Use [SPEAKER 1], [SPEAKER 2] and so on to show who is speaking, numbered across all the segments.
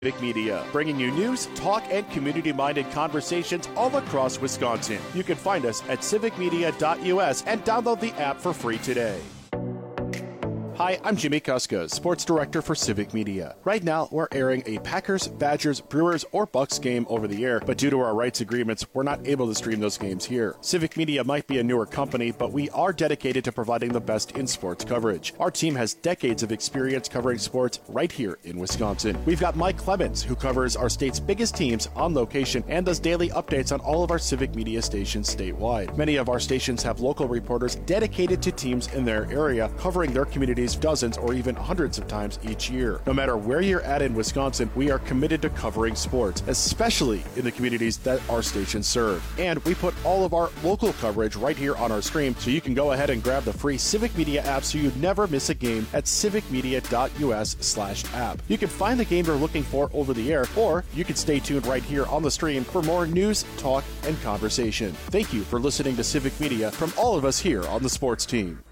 [SPEAKER 1] Civic Media, bringing you news, talk, and community-minded conversations all across Wisconsin. You can find us at civicmedia.us and download the app for free today. Hi, I'm Jimmy Kuska, Sports Director for Civic Media. Right now, we're airing a Packers, Badgers, Brewers, or Bucks game over the air, but due to our rights agreements, we're not able to stream those games here. Civic Media might be a newer company, but we are dedicated to providing the best in sports coverage. Our team has decades of experience covering sports right here in Wisconsin. We've got Mike Clemens, who covers our state's biggest teams on location and does daily updates on all of our Civic Media stations statewide. Many of our stations have local reporters dedicated to teams in their area, covering their communities dozens or even hundreds of times each year. No matter where you're at in Wisconsin, we are committed to covering sports, especially in the communities that our stations serve. And we put all of our local coverage right here on our stream, so you can go ahead and grab the free Civic Media app so you never miss a game at civicmedia.us/app. You can find the game you're looking for over the air, or you can stay tuned right here on the stream for more news, talk, and conversation. Thank you for listening to Civic Media from all of us here on the sports team.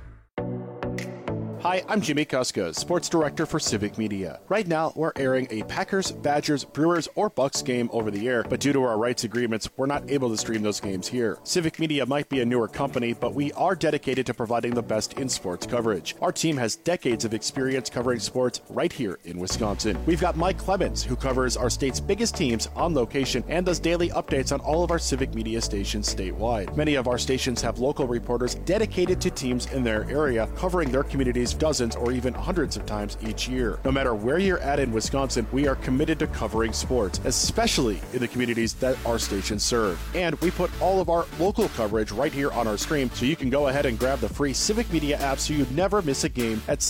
[SPEAKER 1] Hi, I'm Jimmy Kuska, Sports Director for Civic Media. Right now, we're airing a Packers, Badgers, Brewers, or Bucks game over the air, but due to our rights agreements, we're not able to stream those games here. Civic Media might be a newer company, but we are dedicated to providing the best in sports coverage. Our team has decades of experience covering sports right here in Wisconsin. We've got Mike Clemens, who covers our state's biggest teams on location and does daily updates on all of our Civic Media stations statewide. Many of our stations have local reporters dedicated to teams in their area, covering their communities dozens or even hundreds of times each year. No matter where you're at in Wisconsin, we are committed to covering sports, especially in the communities that our stations serve. And we put all of our local coverage right here on our stream, so you can go ahead and grab the free Civic Media app so you never miss a game at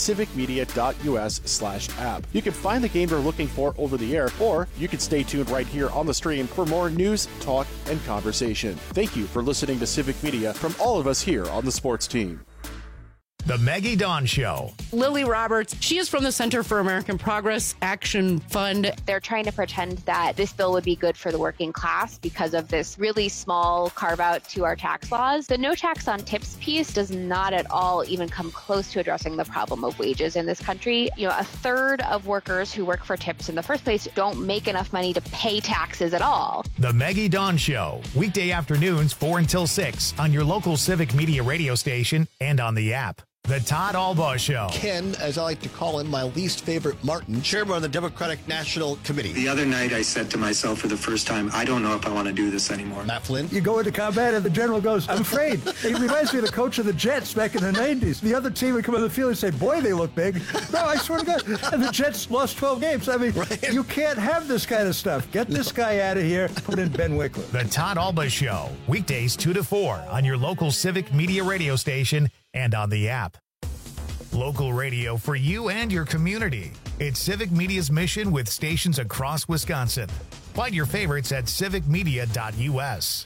[SPEAKER 1] civicmedia.us/app. You can find the game you're looking for over the air, or you can stay tuned right here on the stream for more news, talk, and conversation. Thank you for listening to Civic Media from all of us here on the sports team.
[SPEAKER 2] The Maggie Dawn Show.
[SPEAKER 3] Lily Roberts, she is from the Center for American Progress Action Fund.
[SPEAKER 4] They're trying to pretend that this bill would be good for the working class because of this really small carve out to our tax laws. The no tax on tips piece does not at all even come close to addressing the problem of wages in this country. You know, a third of workers who work for tips in the first place don't make enough money to pay taxes at all.
[SPEAKER 2] The Maggie Dawn Show. Weekday afternoons 4 until 6 on your local Civic Media radio station and on the app. The Todd Albaugh Show.
[SPEAKER 5] Ken, as I like to call him, my least favorite Martin, chairman of the Democratic National Committee.
[SPEAKER 6] The other night I said to myself for the first time, I don't know if I want to do this anymore.
[SPEAKER 5] Matt Flynn.
[SPEAKER 7] You go into combat and the general goes, I'm afraid. It reminds me of the coach of the Jets back in the 90s. The other team would come on the field and say, boy, they look big. No, I swear to God. And the Jets lost 12 games. I mean, right. You can't have this kind of stuff. Get this guy out of here. Put in Ben Wickler.
[SPEAKER 2] The Todd Albaugh Show. Weekdays 2 to 4 on your local Civic Media radio station and on the app. Local radio for you and your community. It's Civic Media's mission with stations across Wisconsin. Find your favorites at civicmedia.us.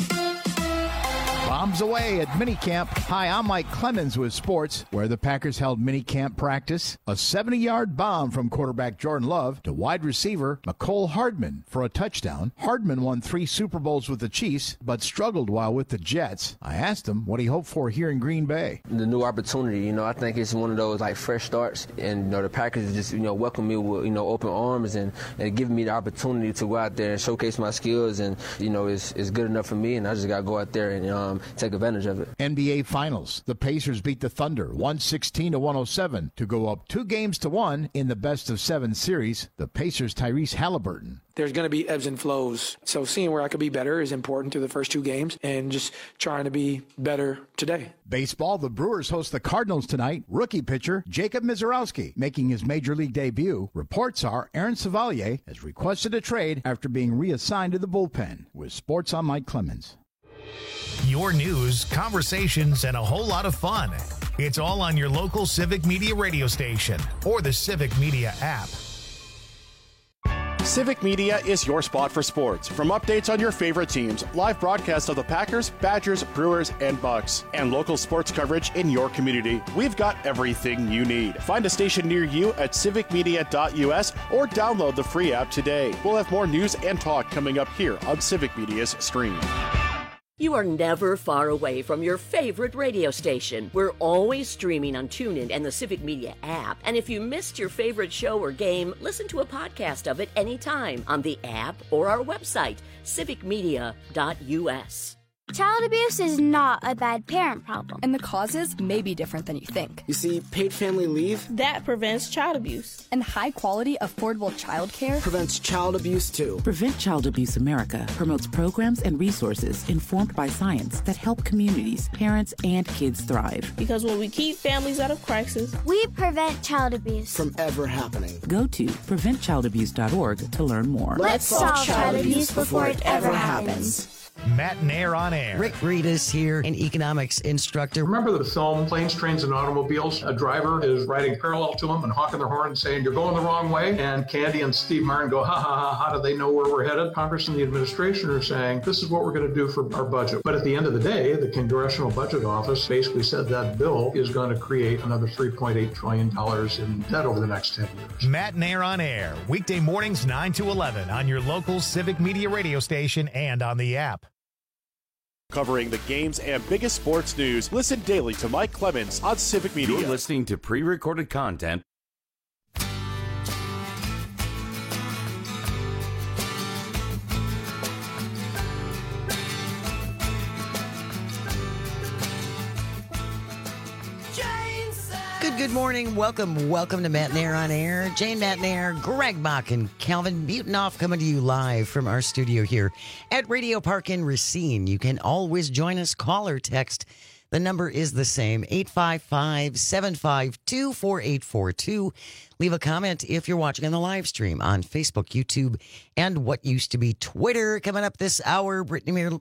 [SPEAKER 8] Bombs away at minicamp. Hi, I'm Mike Clemens with sports, where the Packers held minicamp practice. A 70-yard bomb from quarterback Jordan Love to wide receiver Mecole Hardman for a touchdown. Hardman won 3 Super Bowls with the Chiefs, but struggled while with the Jets. I asked him what he hoped for here in Green Bay.
[SPEAKER 9] The new opportunity, I think it's one of those like fresh starts, and the Packers just welcome me with open arms and giving me the opportunity to go out there and showcase my skills, and it's good enough for me, and I just got to go out there and take advantage of it.
[SPEAKER 8] NBA Finals. The Pacers beat the Thunder 116-107 to go up 2-1 in the best-of-7 series. The Pacers' Tyrese Halliburton.
[SPEAKER 10] There's going to be ebbs and flows. So seeing where I could be better is important through the first 2 games and just trying to be better today.
[SPEAKER 8] Baseball, the Brewers host the Cardinals tonight. Rookie pitcher Jacob Mizorowski making his major league debut. Reports are Aaron Savalier has requested a trade after being reassigned to the bullpen. With sports, I'm Mike Clemens.
[SPEAKER 2] Your news, conversations, and a whole lot of fun. It's all on your local Civic Media radio station or the Civic Media app.
[SPEAKER 1] Civic Media is your spot for sports. From updates on your favorite teams, live broadcasts of the Packers, Badgers, Brewers, and Bucks, and local sports coverage in your community, we've got everything you need. Find a station near you at civicmedia.us or download the free app today. We'll have more news and talk coming up here on Civic Media's stream.
[SPEAKER 11] You are never far away from your favorite radio station. We're always streaming on TuneIn and the Civic Media app. And if you missed your favorite show or game, listen to a podcast of it anytime on the app or our website, civicmedia.us.
[SPEAKER 12] Child abuse is not a bad parent problem. And the causes may be different than you think.
[SPEAKER 13] You see, paid family leave,
[SPEAKER 14] that prevents child abuse.
[SPEAKER 12] And high-quality, affordable child care
[SPEAKER 13] prevents child abuse, too.
[SPEAKER 15] Prevent Child Abuse America promotes programs and resources informed by science that help communities, parents, and kids thrive.
[SPEAKER 14] Because when we keep families out of crisis,
[SPEAKER 12] we prevent child abuse
[SPEAKER 13] from ever happening.
[SPEAKER 15] Go to preventchildabuse.org to learn more.
[SPEAKER 12] Let's solve child abuse before it ever happens.
[SPEAKER 2] Matt Nair on Air.
[SPEAKER 16] Rick Reedus here, an economics instructor.
[SPEAKER 17] Remember the film Planes, Trains, and Automobiles? A driver is riding parallel to him and honking their horn and saying, "You're going the wrong way." And Candy and Steve Martin go, "Ha ha ha, how do they know where we're headed?" Congress and the administration are saying, "This is what we're going to do for our budget." But at the end of the day, the Congressional Budget Office basically said that bill is going to create another $3.8 trillion in debt over the next 10 years.
[SPEAKER 2] Matt Nair on Air, weekday mornings 9 to 11 on your local Civic Media radio station and on the app.
[SPEAKER 1] Covering the games and biggest sports news. Listen daily to Mike Clemens on Civic Media.
[SPEAKER 18] You're listening to pre-recorded content.
[SPEAKER 16] Good morning. Welcome to Matt Nair on Air. Jane Matt Nair, Greg Bach, and Calvin Butonoff coming to you live from our studio here at Radio Park in Racine. You can always join us, call or text. The number is the same, 855-752-4842. Leave a comment if you're watching on the live stream on Facebook, YouTube, and what used to be Twitter. Coming up this hour, Brittany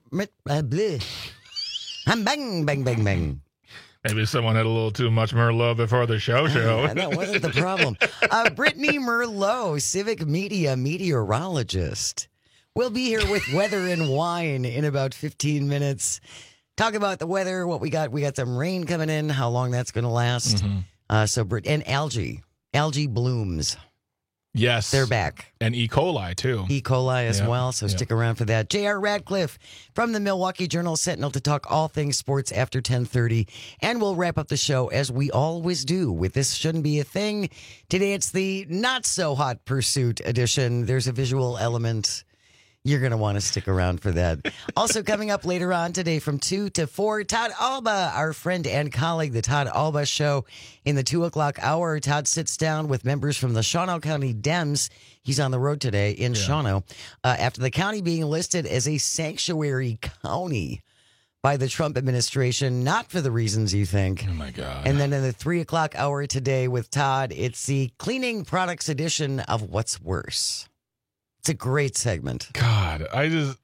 [SPEAKER 16] bang.
[SPEAKER 19] Maybe someone had a little too much Merlot before the show.
[SPEAKER 16] That wasn't the problem. Brittany Merlot, Civic Media meteorologist, will be here with weather and wine in about 15 minutes. Talk about the weather, what we got. We got some rain coming in, how long that's going to last. Mm-hmm. And algae blooms.
[SPEAKER 19] Yes.
[SPEAKER 16] They're back.
[SPEAKER 19] And E. coli, too.
[SPEAKER 16] E. coli as well, so stick around for that. J.R. Radcliffe from the Milwaukee Journal-Sentinel to talk all things sports after 10:30. And we'll wrap up the show, as we always do, with This Shouldn't Be a Thing. Today it's the Not-So-Hot Pursuit edition. There's a visual element. You're going to want to stick around for that. Also coming up later on today from 2 to 4, Todd Alba, our friend and colleague, the Todd Alba Show. In the 2 o'clock hour, Todd sits down with members from the Shawano County Dems. He's on the road today in Shawano. After the county being listed as a sanctuary county by the Trump administration, not for the reasons you think.
[SPEAKER 19] Oh, my God.
[SPEAKER 16] And then in the 3 o'clock hour today with Todd, it's the cleaning products edition of What's Worse. It's a great segment.
[SPEAKER 19] God, listen.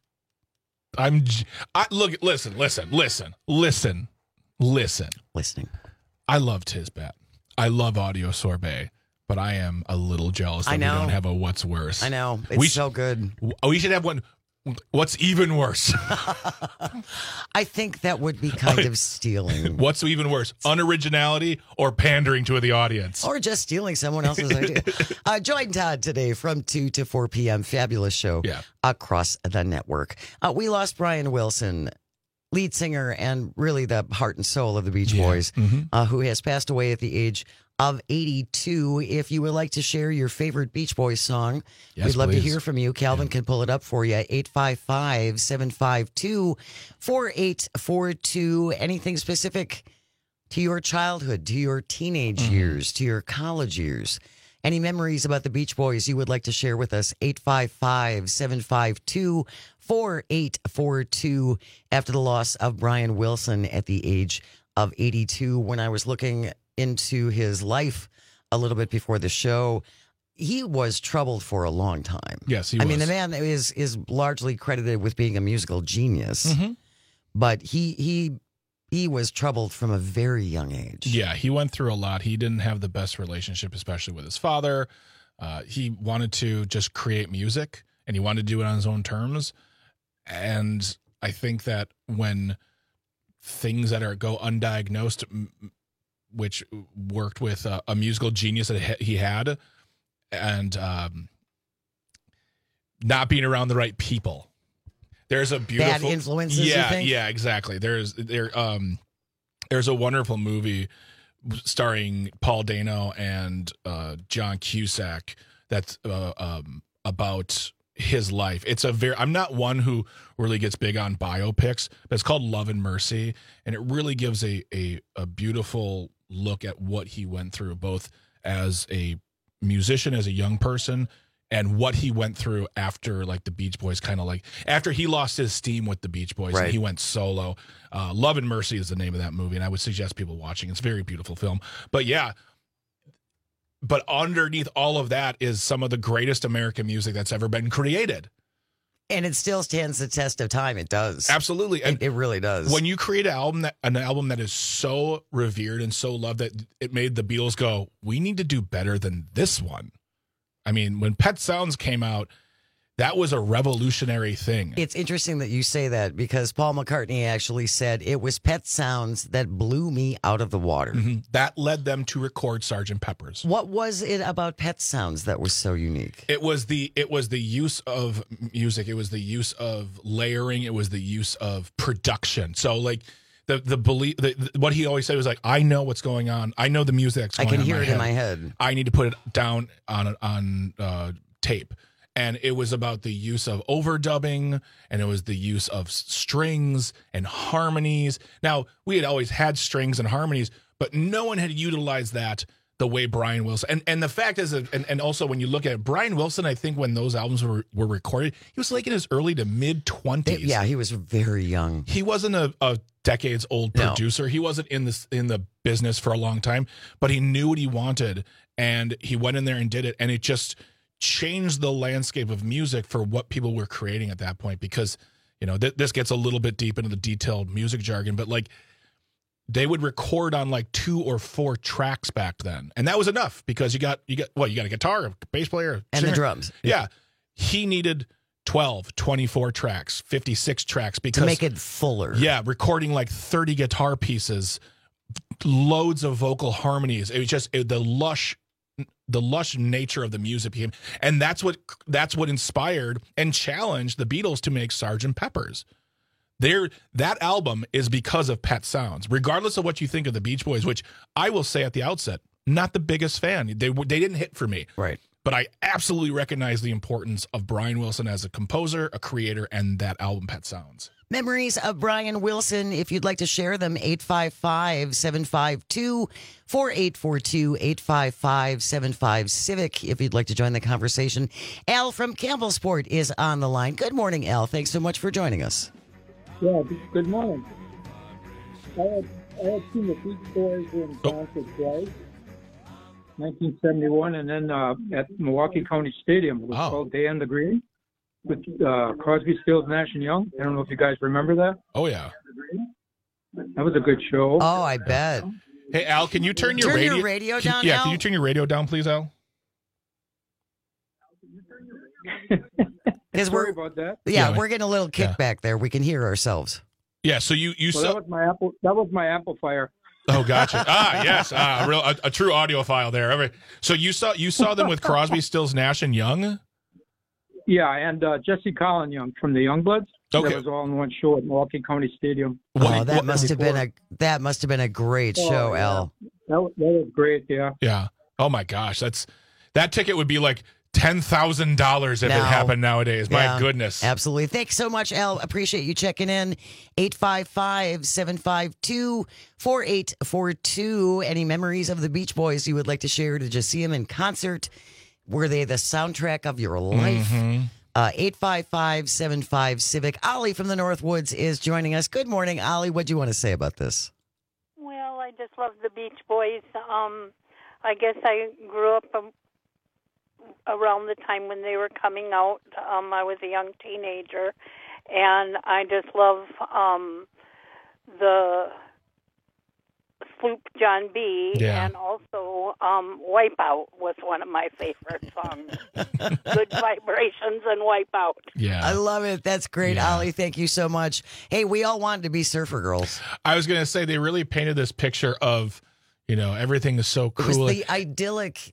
[SPEAKER 16] Listening.
[SPEAKER 19] I love Tisbat. I love Audio Sorbet, but I am a little jealous that we don't have a What's Worse.
[SPEAKER 16] I know. It's so good.
[SPEAKER 19] We should have one. What's even worse?
[SPEAKER 16] I think that would be kind of stealing.
[SPEAKER 19] What's even worse? Unoriginality or pandering to the audience?
[SPEAKER 16] Or just stealing someone else's idea. Join Todd today from 2 to 4 p.m. Fabulous show across the network. We lost Brian Wilson, lead singer and really the heart and soul of the Beach Boys, who has passed away at the age of 82. If you would like to share your favorite Beach Boys song, we'd love to hear from you. Calvin can pull it up for you. 855-752-4842. Anything specific to your childhood, to your teenage years, to your college years. Any memories about the Beach Boys you would like to share with us? 855-752-4842. After the loss of Brian Wilson at the age of 82, when I was looking into his life a little bit before the show, he was troubled for a long time.
[SPEAKER 19] Yes, he was.
[SPEAKER 16] I mean, the man is largely credited with being a musical genius, but he was troubled from a very young age.
[SPEAKER 19] Yeah, he went through a lot. He didn't have the best relationship, especially with his father. He wanted to just create music, and he wanted to do it on his own terms. And I think that when things that go undiagnosed, which worked with a musical genius that he had, and not being around the right people, There's a beautiful
[SPEAKER 16] bad influences.
[SPEAKER 19] Yeah,
[SPEAKER 16] you think?
[SPEAKER 19] yeah, exactly. There's a wonderful movie starring Paul Dano and John Cusack that's about his life. I'm not one who really gets big on biopics, but it's called Love and Mercy, and it really gives a beautiful look at what he went through, both as a musician, as a young person, and what he went through after, like, the Beach Boys, kind of like after he lost his steam with the Beach Boys, and he went solo. Love and Mercy is the name of that movie, and I would suggest people watching. It's a very beautiful film. But yeah, but underneath all of that is some of the greatest American music that's ever been created.
[SPEAKER 16] And it still stands the test of time. It does.
[SPEAKER 19] Absolutely. And
[SPEAKER 16] it really does.
[SPEAKER 19] When you create an album that is so revered and so loved that it made the Beatles go, we need to do better than this one. I mean, when Pet Sounds came out, that was a revolutionary thing.
[SPEAKER 16] It's interesting that you say that because Paul McCartney actually said it was Pet Sounds that blew me out of the water.
[SPEAKER 19] Mm-hmm. That led them to record Sgt. Pepper's.
[SPEAKER 16] What was it about Pet Sounds that was so unique?
[SPEAKER 19] It was the use of music. It was the use of layering. It was the use of production. So, like, what he always said was, like, I know what's going on. I know the music that's going on.
[SPEAKER 16] I can hear it in my head.
[SPEAKER 19] I need to put it down on tape. And it was about the use of overdubbing, and it was the use of strings and harmonies. Now, we had always had strings and harmonies, but no one had utilized that the way Brian Wilson. And the fact is, and also when you look at it, Brian Wilson, I think when those albums were recorded, he was like in his early to mid-20s.
[SPEAKER 16] Yeah, he was very young.
[SPEAKER 19] He wasn't a decades-old producer. He wasn't in the business for a long time, but he knew what he wanted, and he went in there and did it, and it just changed the landscape of music for what people were creating at that point. Because, you know, this gets a little bit deep into the detailed music jargon, but, like, they would record on like 2 or 4 tracks back then, and that was enough because you got a guitar, a bass player,
[SPEAKER 16] and the drums.
[SPEAKER 19] Yeah, he needed 12, 24 tracks, 56 tracks because
[SPEAKER 16] to make it fuller.
[SPEAKER 19] Yeah, recording like 30 guitar pieces, loads of vocal harmonies. It was just the lush nature of the music became, and that's what inspired and challenged the Beatles to make Sgt. Pepper's. That album is because of Pet Sounds, regardless of what you think of the Beach Boys, which I will say at the outset, not the biggest fan. They didn't hit for me.
[SPEAKER 16] Right.
[SPEAKER 19] But I absolutely recognize the importance of Brian Wilson as a composer, a creator, and that album, Pet Sounds.
[SPEAKER 16] Memories of Brian Wilson, if you'd like to share them, 855-752-4842, 855-75-CIVIC, if you'd like to join the conversation. Al from Campbellsport is on the line. Good morning, Al. Thanks so much for joining us.
[SPEAKER 20] Yeah, good morning. I had seen the Beach Boys in concert twice, 1971, and then at Milwaukee County Stadium. It was called Day on the Green with Crosby, Stills, Nash and Young. I don't know if you guys remember that.
[SPEAKER 19] Oh, yeah.
[SPEAKER 20] That was a good show.
[SPEAKER 16] Oh, I bet.
[SPEAKER 19] Hey, Al, can you turn your
[SPEAKER 16] radio down,
[SPEAKER 19] Yeah,
[SPEAKER 16] Al?
[SPEAKER 19] can you turn your radio down, please, Al?
[SPEAKER 20] Sorry about that.
[SPEAKER 16] Yeah, we're getting a little kickback there. We can hear ourselves.
[SPEAKER 19] Yeah, so you saw
[SPEAKER 20] that was my amplifier.
[SPEAKER 19] Oh, gotcha. Yes, a true audiophile there. So you saw them with Crosby, Stills, Nash and Young.
[SPEAKER 20] Yeah, and Jesse Colin Young from the Youngbloods.
[SPEAKER 19] Okay.
[SPEAKER 20] That was all in one show at Milwaukee County Stadium.
[SPEAKER 16] That must have been a great show, Al.
[SPEAKER 20] That was great. Yeah.
[SPEAKER 19] Yeah. Oh my gosh, that ticket would be like $10,000 if it happened nowadays. My goodness.
[SPEAKER 16] Absolutely. Thanks so much, Al. Appreciate you checking in. 855-752-4842. Any memories of the Beach Boys you would like to share? Did you see them in concert? Were they the soundtrack of your life? 855-75-CIVIC. Ollie from the Northwoods is joining us. Good morning, Ollie. What do you want to say about this?
[SPEAKER 21] Well, I just love the Beach Boys. I guess I grew up around the time when they were coming out. I was a young teenager, and I just love the Sloop John B. And also Wipeout was one of my favorite songs. Good Vibrations and Wipeout.
[SPEAKER 19] Yeah,
[SPEAKER 16] I love it. That's great, Ollie. Thank you so much. Hey, we all wanted to be surfer girls.
[SPEAKER 19] I was going to say, they really painted this picture of, you know, everything is so cool.
[SPEAKER 16] It was the idyllic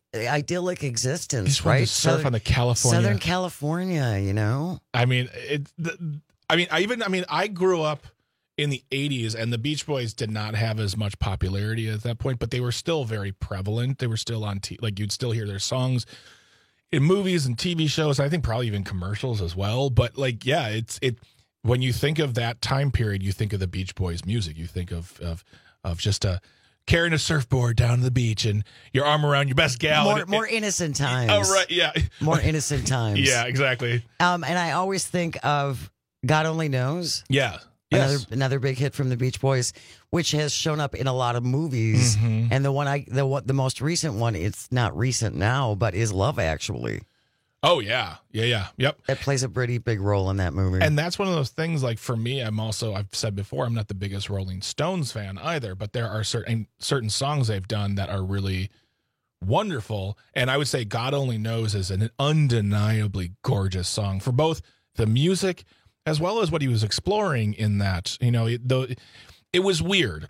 [SPEAKER 16] existence,
[SPEAKER 19] right? Surf on the California.
[SPEAKER 16] Southern California, you know?
[SPEAKER 19] I mean, I grew up in the 80s, and the Beach Boys did not have as much popularity at that point, but they were still very prevalent. They were still on, you'd still hear their songs in movies and TV shows. I think probably even commercials as well. But when you think of that time period, you think of the Beach Boys music. You think of just carrying a surfboard down to the beach and your arm around your best gal.
[SPEAKER 16] More innocent times.
[SPEAKER 19] Oh, right, yeah.
[SPEAKER 16] More innocent times.
[SPEAKER 19] Yeah, exactly.
[SPEAKER 16] And I always think of God Only Knows.
[SPEAKER 19] Yeah.
[SPEAKER 16] Another big hit from the Beach Boys, which has shown up in a lot of movies.
[SPEAKER 19] Mm-hmm.
[SPEAKER 16] And the most recent one, it's not recent now, but is Love Actually.
[SPEAKER 19] Oh, yeah. Yep.
[SPEAKER 16] It plays a pretty big role in that movie.
[SPEAKER 19] And that's one of those things, like, for me, I've said before, I'm not the biggest Rolling Stones fan either, but there are certain songs they've done that are really wonderful. And I would say God Only Knows is an undeniably gorgeous song for both the music as well as what he was exploring in that. It was weird.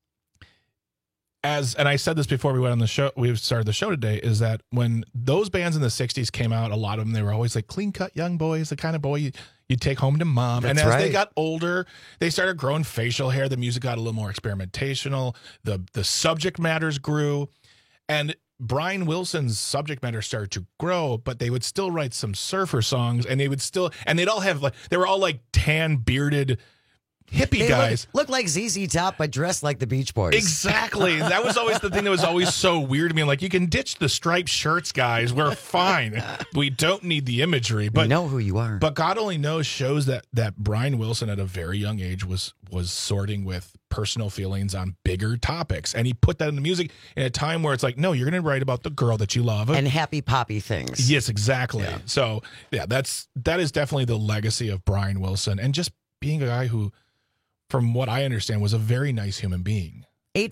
[SPEAKER 19] And I said this before we went on the show, we started the show today, is that when those bands in the 60s came out, a lot of them, they were always like clean-cut young boys, the kind of boy you'd take home to mom.
[SPEAKER 16] That's
[SPEAKER 19] and as
[SPEAKER 16] right.
[SPEAKER 19] they got older, they started growing facial hair. The music got a little more experimentational. The subject matters grew. And Brian Wilson's subject matter started to grow, but they would still write some surfer songs, and they'd all have they were all like tan bearded hippie guys.
[SPEAKER 16] Look like ZZ Top, but dressed like the Beach Boys.
[SPEAKER 19] Exactly. That was always the thing that was always so weird to me. Like, you can ditch the striped shirts, guys. We're fine. We don't need the imagery. But
[SPEAKER 16] we know who you are.
[SPEAKER 19] But God Only Knows shows that Brian Wilson at a very young age was sorting with personal feelings on bigger topics. And he put that in the music in a time where it's like, no, you're going to write about the girl that you love.
[SPEAKER 16] And happy poppy things.
[SPEAKER 19] Yes, exactly. Yeah. So, yeah, that is definitely the legacy of Brian Wilson. And just being a guy who, from what I understand, was a very nice human being.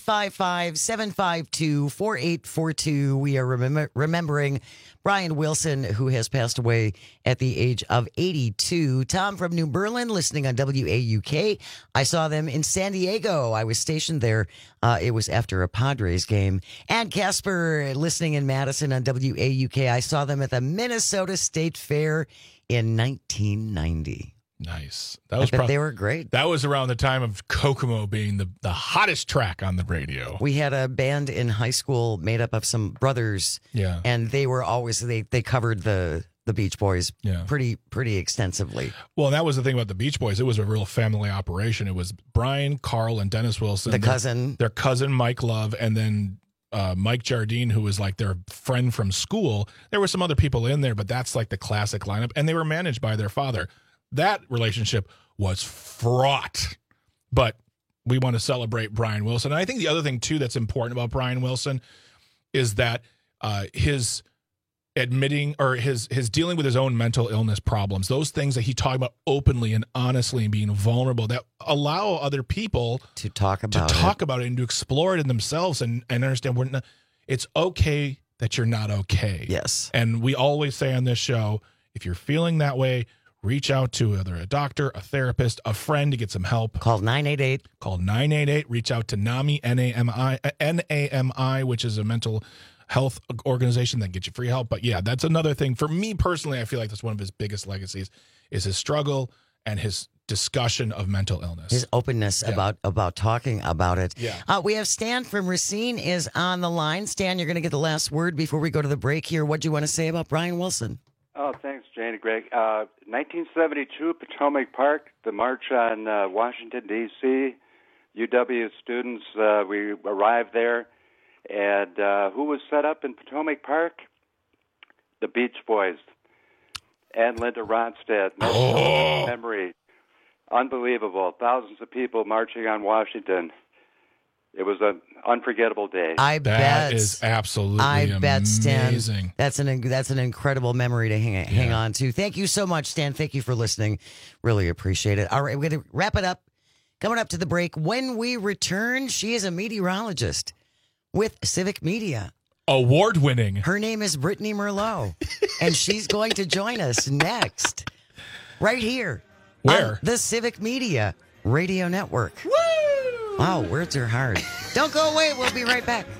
[SPEAKER 16] 855-752-4842. We are remembering Brian Wilson, who has passed away at the age of 82. Tom from New Berlin, listening on WAUK. I saw them in San Diego. I was stationed there. It was after a Padres game. And Casper, listening in Madison on WAUK. I saw them at the Minnesota State Fair in 1990.
[SPEAKER 19] Nice.
[SPEAKER 16] They were great.
[SPEAKER 19] That was around the time of Kokomo being the hottest track on the radio.
[SPEAKER 16] We had a band in high school made up of some brothers.
[SPEAKER 19] Yeah.
[SPEAKER 16] And they were always, they covered the Beach Boys pretty extensively.
[SPEAKER 19] Well, and that was the thing about the Beach Boys. It was a real family operation. It was Brian, Carl, and Dennis Wilson. Their cousin, Mike Love, and then Mike Jardine, who was like their friend from school. There were some other people in there, but that's like the classic lineup. And they were managed by their father. That relationship was fraught, but we want to celebrate Brian Wilson. And I think the other thing, too, that's important about Brian Wilson is that his admitting or his dealing with his own mental illness problems, those things that he talked about openly and honestly and being vulnerable, that allow other people
[SPEAKER 16] to talk about
[SPEAKER 19] it and to explore it in themselves and understand it's okay that you're not okay.
[SPEAKER 16] Yes.
[SPEAKER 19] And we always say on this show, if you're feeling that way, reach out to either a doctor, a therapist, a friend to get some help.
[SPEAKER 16] Call 988.
[SPEAKER 19] Call 988. Reach out to NAMI, N-A-M-I, which is a mental health organization that gets you free help. But yeah, that's another thing. For me personally, I feel like that's one of his biggest legacies is his struggle and his discussion of mental illness.
[SPEAKER 16] His openness about talking about it.
[SPEAKER 19] Yeah.
[SPEAKER 16] We have Stan from Racine is on the line. Stan, you're going to get the last word before we go to the break here. What do you want to say about Brian Wilson?
[SPEAKER 3] Oh, thanks, Jane and Greg. 1972, Potomac Park, the March on Washington, D.C. UW students, we arrived there. And who was set up in Potomac Park? The Beach Boys and Linda Ronstadt. Memory. Unbelievable. Thousands of people marching on Washington. It was an unforgettable day.
[SPEAKER 19] That is absolutely amazing.
[SPEAKER 16] Stan. That's an incredible memory to hang on to. Thank you so much, Stan. Thank you for listening. Really appreciate it. All right, we're going to wrap it up. Coming up to the break. When we return, she is a meteorologist with Civic Media.
[SPEAKER 19] Award-winning.
[SPEAKER 16] Her name is Brittany Merlot, and she's going to join us next, right here.
[SPEAKER 19] Where?
[SPEAKER 16] On the Civic Media Radio Network.
[SPEAKER 19] Woo!
[SPEAKER 16] Wow, words are hard. Don't go away. We'll be right back.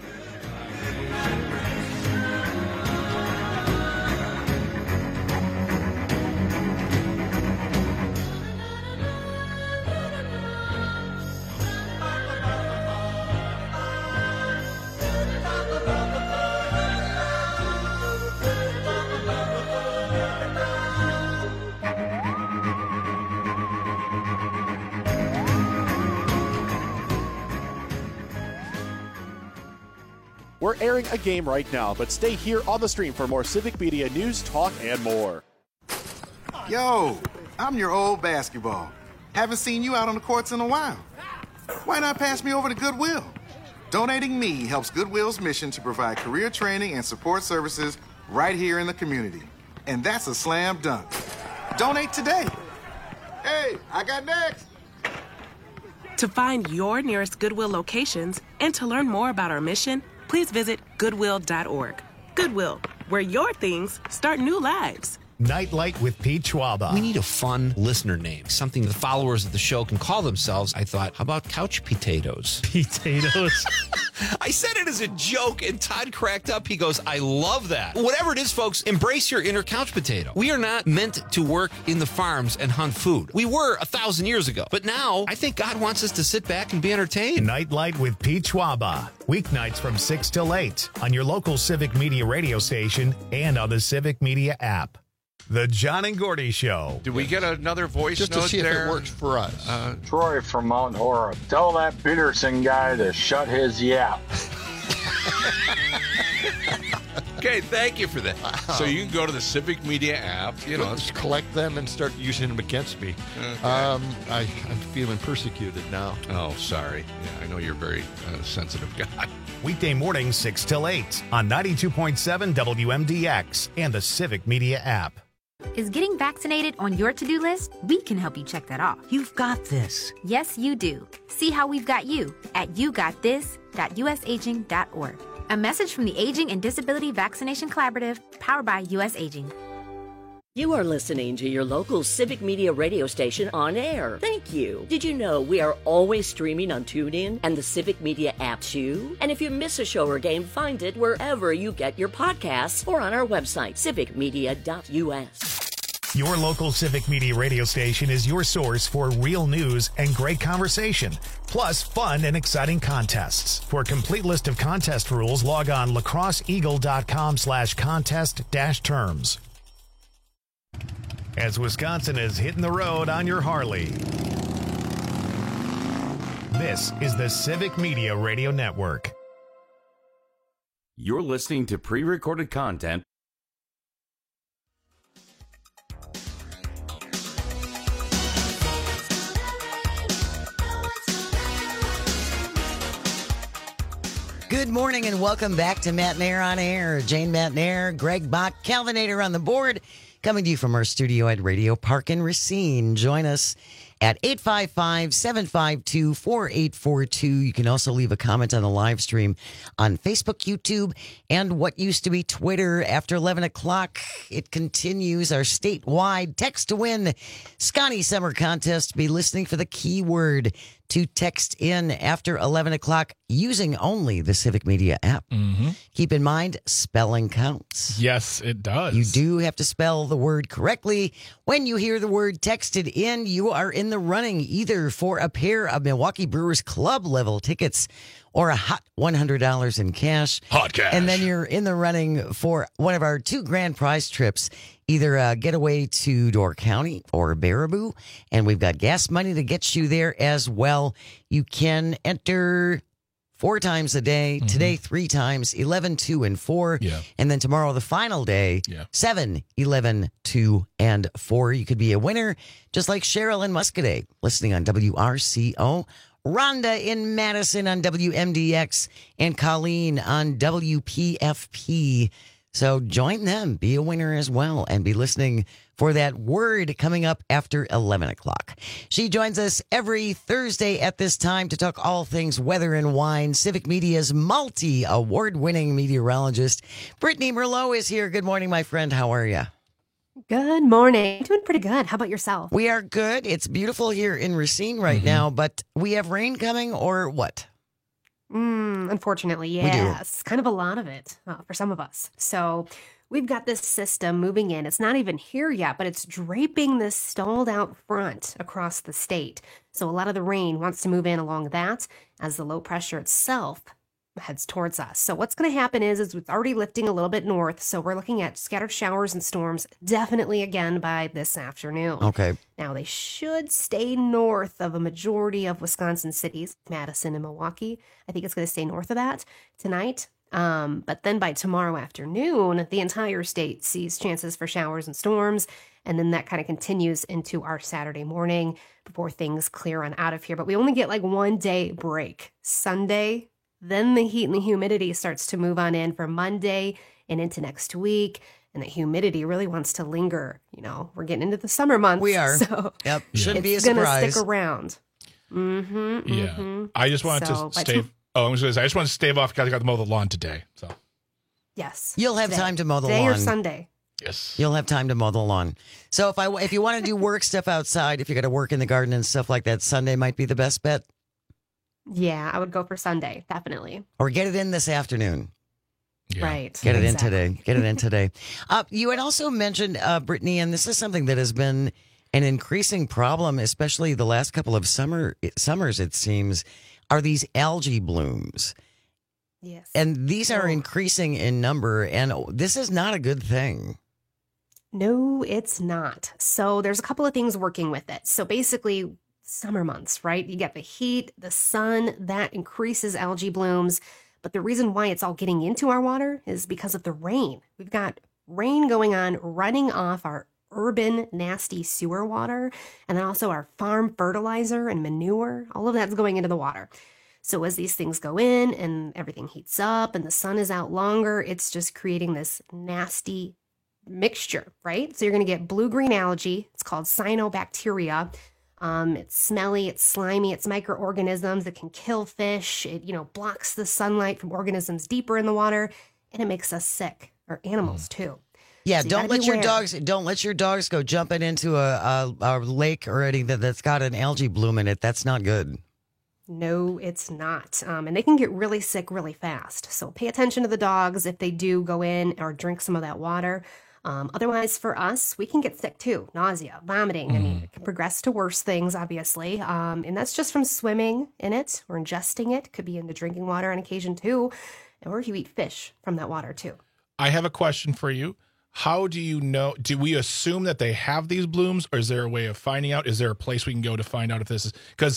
[SPEAKER 1] We're airing a game right now, but stay here on the stream for more Civic Media news, talk, and more.
[SPEAKER 4] Yo, I'm your old basketball. Haven't seen you out on the courts in a while. Why not pass me over to Goodwill? Donating me helps Goodwill's mission to provide career training and support services right here in the community. And that's a slam dunk. Donate today. Hey, I got next.
[SPEAKER 22] To find your nearest Goodwill locations and to learn more about our mission, please visit goodwill.org. Goodwill, where your things start new lives.
[SPEAKER 2] Nightlight with Pete Schwaba.
[SPEAKER 23] We need a fun listener name, something the followers of the show can call themselves. I thought, how about couch potatoes?
[SPEAKER 24] Potatoes?
[SPEAKER 23] I said it as a joke, and Todd cracked up. He goes, I love that. Whatever it is, folks, embrace your inner couch potato. We are not meant to work in the farms and hunt food. We were 1,000 years ago. But now, I think God wants us to sit back and be entertained.
[SPEAKER 2] Nightlight with Pete Schwaba. Weeknights from 6 till 8 on your local Civic Media radio station and on the Civic Media app. The John and Gordy Show.
[SPEAKER 25] Did we get another voice
[SPEAKER 5] just
[SPEAKER 25] note
[SPEAKER 5] to see
[SPEAKER 25] there?
[SPEAKER 5] if it works for us?
[SPEAKER 26] Troy from Mount Horeb. Tell that Peterson guy to shut his yap.
[SPEAKER 25] Okay, thank you for that. So you can go to the Civic Media app.
[SPEAKER 5] Just collect them and start using them against me.
[SPEAKER 25] Okay.
[SPEAKER 5] I'm feeling persecuted now.
[SPEAKER 25] Oh, sorry. Yeah, I know you're a very sensitive guy.
[SPEAKER 2] Weekday mornings 6 till 8 on 92.7 WMDX and the Civic Media app.
[SPEAKER 27] Is getting vaccinated on your to-do list? We can help you check that off.
[SPEAKER 28] You've got this.
[SPEAKER 27] Yes, you do. See how we've got you at yougotthis.usaging.org. A message from the Aging and Disability Vaccination Collaborative, powered by U.S. Aging.
[SPEAKER 11] You are listening to your local Civic Media radio station on air. Thank you. Did you know we are always streaming on TuneIn and the Civic Media app too? And if you miss a show or game, find it wherever you get your podcasts or on our website, civicmedia.us.
[SPEAKER 2] Your local Civic Media radio station is your source for real news and great conversation, plus fun and exciting contests. For a complete list of contest rules, log on lacrosseeagle.com/contest-terms. As Wisconsin is hitting the road on your Harley. This is the Civic Media Radio Network.
[SPEAKER 18] You're listening to pre-recorded content.
[SPEAKER 16] Good morning and welcome back to Matt Nair on Air. Jane Matt Nair, Greg Bach, Calvinator on the board, coming to you from our studio at Radio Park in Racine. Join us at 855-752-4842. You can also leave a comment on the live stream on Facebook, YouTube, and what used to be Twitter. After 11 o'clock, it continues our statewide text to win Scotty Summer Contest. Be listening for the keyword to text in after 11 o'clock using only the Civic Media app.
[SPEAKER 19] Mm-hmm.
[SPEAKER 16] Keep in mind, spelling counts.
[SPEAKER 19] Yes, it does.
[SPEAKER 16] You do have to spell the word correctly. When you hear the word texted in, you are in the running either for a pair of Milwaukee Brewers Club level tickets or a hot $100 in cash.
[SPEAKER 19] Hot cash.
[SPEAKER 16] And then you're in the running for one of our 2 grand prize trips, either a getaway to Door County or Baraboo. And we've got gas money to get you there as well. You can enter 4 times a day. Mm-hmm. Today, 3 times, 11, 2, and 4.
[SPEAKER 19] Yeah.
[SPEAKER 16] And then tomorrow, the final day, 7, 11, 2, and 4. You could be a winner, just like Cheryl in Muscadet, listening on WRCO. Rhonda in Madison on WMDX, and Colleen on WPFP. So join them, be a winner as well, and be listening for that word coming up after 11 o'clock. She joins us every Thursday at this time to talk all things weather and wine. Civic Media's multi-award-winning meteorologist, Brittany Merlot, is here. Good morning, my friend. How are you?
[SPEAKER 29] Good morning. Doing pretty good. How about yourself?
[SPEAKER 16] We are good. It's beautiful here in Racine right now, but we have rain coming or what?
[SPEAKER 29] Unfortunately, yes. Kind of a lot of it for some of us. So we've got this system moving in. It's not even here yet, but it's draping this stalled out front across the state. So a lot of the rain wants to move in along that as the low pressure itself heads towards us. So what's going to happen is it's already lifting a little bit north. So we're looking at scattered showers and storms definitely again by this afternoon.
[SPEAKER 16] Okay.
[SPEAKER 29] Now they should stay north of a majority of Wisconsin cities, Madison and Milwaukee. I think it's going to stay north of that tonight. But then by tomorrow afternoon, the entire state sees chances for showers and storms. And then that kind of continues into our Saturday morning before things clear on out of here. But we only get like 1 day break. Sunday, then the heat and the humidity starts to move on in for Monday and into next week. And the humidity really wants to linger. You know, we're getting into the summer months.
[SPEAKER 16] We are.
[SPEAKER 29] So
[SPEAKER 16] yep. Shouldn't be a
[SPEAKER 29] it's
[SPEAKER 16] surprise.
[SPEAKER 29] going to stick around. Mm-hmm,
[SPEAKER 19] Yeah.
[SPEAKER 29] mm-hmm.
[SPEAKER 19] I just wanted to stave. I was going to say, I just wanted to stave off because I got to mow the lawn today. So
[SPEAKER 29] Yes.
[SPEAKER 16] You'll have
[SPEAKER 29] today.
[SPEAKER 16] time to mow the
[SPEAKER 29] Today
[SPEAKER 16] lawn.
[SPEAKER 29] or Sunday.
[SPEAKER 19] Yes.
[SPEAKER 16] You'll have time to mow the lawn. So if you want to do work stuff outside, if you got to work in the garden and stuff like that, Sunday might be the best bet.
[SPEAKER 29] Yeah, I would go for Sunday, definitely.
[SPEAKER 16] Or get it in this afternoon.
[SPEAKER 19] Yeah.
[SPEAKER 29] Right.
[SPEAKER 16] Get it
[SPEAKER 29] exactly.
[SPEAKER 16] in today. Get it in today. You had also mentioned, Brittany, and this is something that has been an increasing problem, especially the last couple of summers, it seems, are these algae blooms.
[SPEAKER 29] Yes.
[SPEAKER 16] And these are increasing in number, and this is not a good thing.
[SPEAKER 29] No, it's not. So there's a couple of things working with it. So basically, summer months, right? You get the heat, the sun, that increases algae blooms. But the reason why it's all getting into our water is because of the rain. We've got rain going on, running off our urban nasty sewer water, and then also our farm fertilizer and manure. All of that's going into the water. So as these things go in and everything heats up and the sun is out longer, it's just creating this nasty mixture, right? So you're going to get blue-green algae. It's called cyanobacteria. It's smelly, it's slimy, it's microorganisms that can kill fish. It, blocks the sunlight from organisms deeper in the water, and it makes us sick, or animals too.
[SPEAKER 16] Yeah,
[SPEAKER 29] So
[SPEAKER 16] don't let your dogs go jumping into a lake or anything that's got an algae bloom in it. That's not good.
[SPEAKER 29] No, it's not. And they can get really sick really fast. So pay attention to the dogs if they do go in or drink some of that water. Otherwise, for us, we can get sick too. Nausea, vomiting. I mean, it can progress to worse things, obviously. And that's just from swimming in it or ingesting it. Could be in the drinking water on occasion too. Or if you eat fish from that water too. I
[SPEAKER 19] have a question for you. How do you know? Do we assume that they have these blooms, or is there a way of finding out? Is there a place we can go to find out if this is? Because,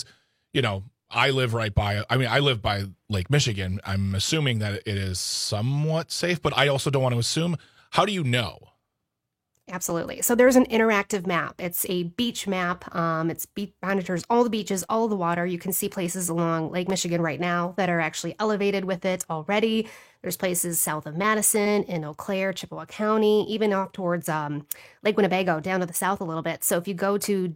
[SPEAKER 19] I live right by. I live by Lake Michigan. I'm assuming that it is somewhat safe, but I also don't want to assume. How do you know?
[SPEAKER 29] Absolutely. So there's an interactive map. It's a beach map. It monitors all the beaches, all the water. You can see places along Lake Michigan right now that are actually elevated with it already. There's places south of Madison, in Eau Claire, Chippewa County, even off towards Lake Winnebago, down to the south a little bit. So if you go to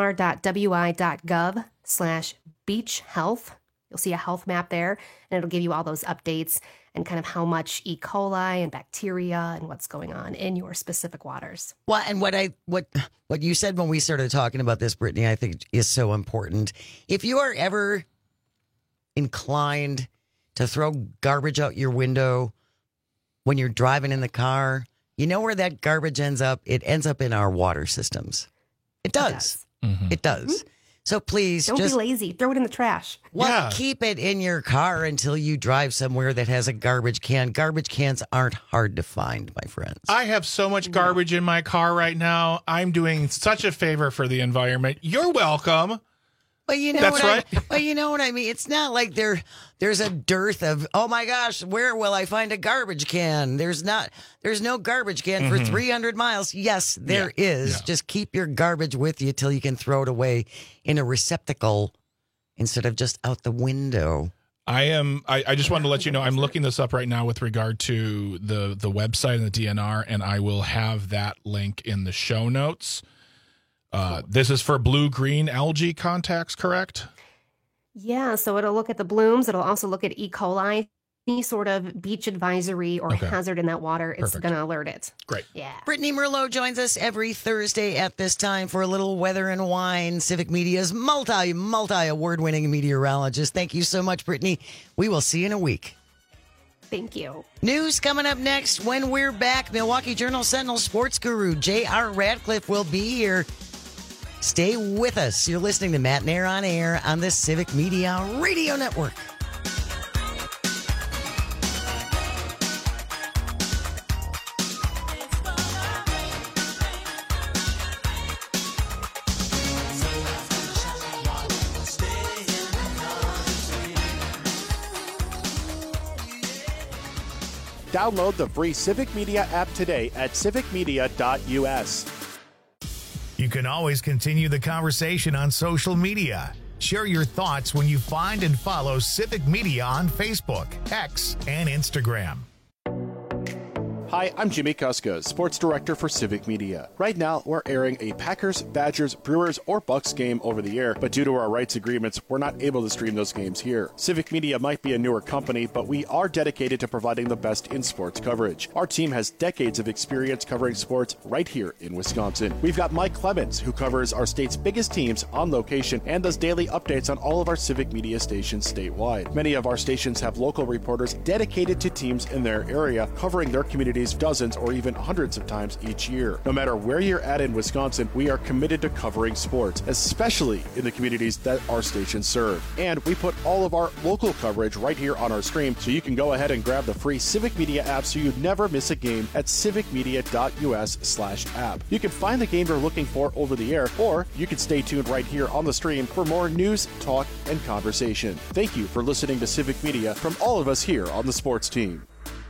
[SPEAKER 29] dnr.wi.gov/beach health, you'll see a health map there, and it'll give you all those updates and kind of how much E. coli and bacteria and what's going on in your specific waters.
[SPEAKER 16] Well, and what you said when we started talking about this, Brittany, I think is so important. If you are ever inclined to throw garbage out your window when you're driving in the car, you know where that garbage ends up? It ends up in our water systems. It does. It does. Mm-hmm. So please
[SPEAKER 29] don't be lazy. Throw it in the trash.
[SPEAKER 16] Well, keep it in your car until you drive somewhere that has a garbage can. Garbage cans aren't hard to find, my friends.
[SPEAKER 19] I have so much garbage in my car right now. I'm doing such a favor for the environment. You're welcome.
[SPEAKER 16] Well, you know
[SPEAKER 19] That's right.
[SPEAKER 16] Well, you know what I mean? It's not like there's a dearth of, oh my gosh, where will I find a garbage can? There's no garbage can for 300 miles. Yes, there is.
[SPEAKER 19] Yeah.
[SPEAKER 16] Just keep your garbage with you till you can throw it away in a receptacle instead of just out the window.
[SPEAKER 19] I just wanted to let you know, I'm looking this up right now with regard to the website and the DNR, and I will have that link in the show notes. This is for blue-green algae contacts, correct?
[SPEAKER 29] Yeah, so it'll look at the blooms. It'll also look at E. coli. Any sort of beach advisory or hazard in that water, it's going to alert it.
[SPEAKER 19] Great.
[SPEAKER 29] Yeah.
[SPEAKER 16] Brittany Merlot joins us every Thursday at this time for a little weather and wine. Civic Media's multi-award-winning meteorologist. Thank you so much, Brittany. We will see you in a week.
[SPEAKER 29] Thank you.
[SPEAKER 16] News coming up next when we're back. Milwaukee Journal-Sentinel sports guru J.R. Radcliffe will be here. Stay with us. You're listening to Matt and Air on Air on the Civic Media Radio Network.
[SPEAKER 1] Download the free Civic Media app today at civicmedia.us.
[SPEAKER 2] You can always continue the conversation on social media. Share your thoughts when you find and follow Civic Media on Facebook, X, and Instagram.
[SPEAKER 1] Hi, I'm Jimmy Kuska, Sports Director for Civic Media. Right now, we're airing a Packers, Badgers, Brewers, or Bucks game over the air, but due to our rights agreements, we're not able to stream those games here. Civic Media might be a newer company, but we are dedicated to providing the best in sports coverage. Our team has decades of experience covering sports right here in Wisconsin. We've got Mike Clemens, who covers our state's biggest teams on location and does daily updates on all of our Civic Media stations statewide. Many of our stations have local reporters dedicated to teams in their area, covering their communities dozens or even hundreds of times each year. No matter where you're at in Wisconsin, we are committed to covering sports, especially in the communities that our stations serve. And we put all of our local coverage right here on our stream, so you can go ahead and grab the free Civic Media app so you never miss a game at civicmedia.us/app. You can find the game you're looking for over the air, or you can stay tuned right here on the stream for more news, talk, and conversation. Thank you for listening to Civic Media from all of us here on the sports team.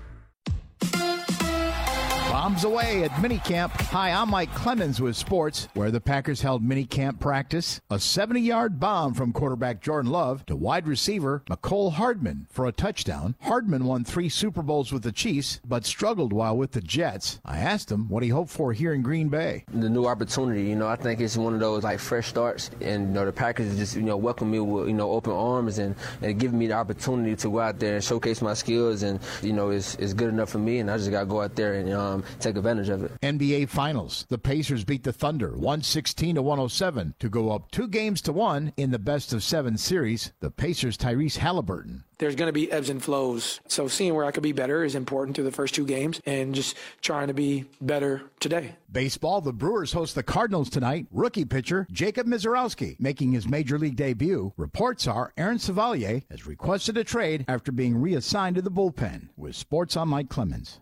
[SPEAKER 6] Bombs away at minicamp. Hi, I'm Mike Clemens with sports, where the Packers held minicamp practice. A 70-yard bomb from quarterback Jordan Love to wide receiver Mecole Hardman for a touchdown. Hardman won 3 Super Bowls with the Chiefs, but struggled while with the Jets. I asked him what he hoped for here in Green Bay.
[SPEAKER 7] The new opportunity, I think it's one of those fresh starts, and the Packers just welcome me with open arms and giving me the opportunity to go out there and showcase my skills, and it's good enough for me, and I just got to go out there and take advantage of it.
[SPEAKER 6] NBA Finals. The Pacers beat the Thunder 116-107 to go up 2-1 in the best-of-7 series. The Pacers' Tyrese Halliburton.
[SPEAKER 8] There's going to be ebbs and flows. So seeing where I could be better is important through the first 2 games and just trying to be better today.
[SPEAKER 6] Baseball, the Brewers host the Cardinals tonight. Rookie pitcher Jacob Mizorowski making his major league debut. Reports are Aaron Savalier has requested a trade after being reassigned to the bullpen. With sports, I'm Mike Clemens.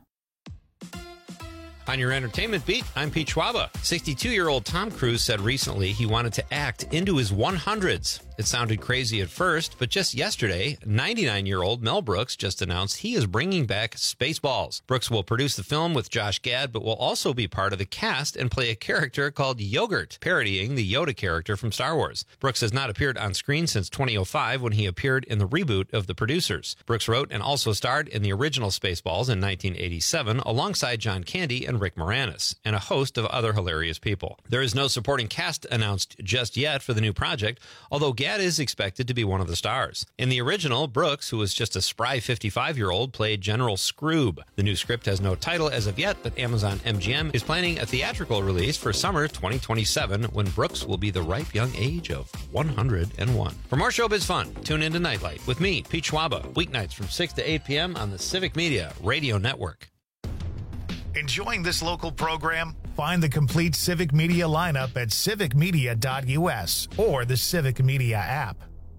[SPEAKER 23] On your entertainment beat, I'm Pete Schwaba. 62-year-old Tom Cruise said recently he wanted to act into his 100s. It sounded crazy at first, but just yesterday, 99-year-old Mel Brooks just announced he is bringing back Spaceballs. Brooks will produce the film with Josh Gad, but will also be part of the cast and play a character called Yogurt, parodying the Yoda character from Star Wars. Brooks has not appeared on screen since 2005 when he appeared in the reboot of The Producers. Brooks wrote and also starred in the original Spaceballs in 1987 alongside John Candy and Rick Moranis, and a host of other hilarious people. There is no supporting cast announced just yet for the new project, although Gad is expected to be one of the stars. In the original, Brooks, who was just a spry 55-year-old, played General Scroob. The new script has no title as of yet, but Amazon MGM is planning a theatrical release for summer 2027 when Brooks will be the ripe young age of 101. For more showbiz fun, tune into Nightlight with me, Pete Schwaba, weeknights from 6 to 8 p.m. on the Civic Media Radio Network.
[SPEAKER 2] Enjoying this local program? Find the complete Civic Media lineup at civicmedia.us or the Civic Media app.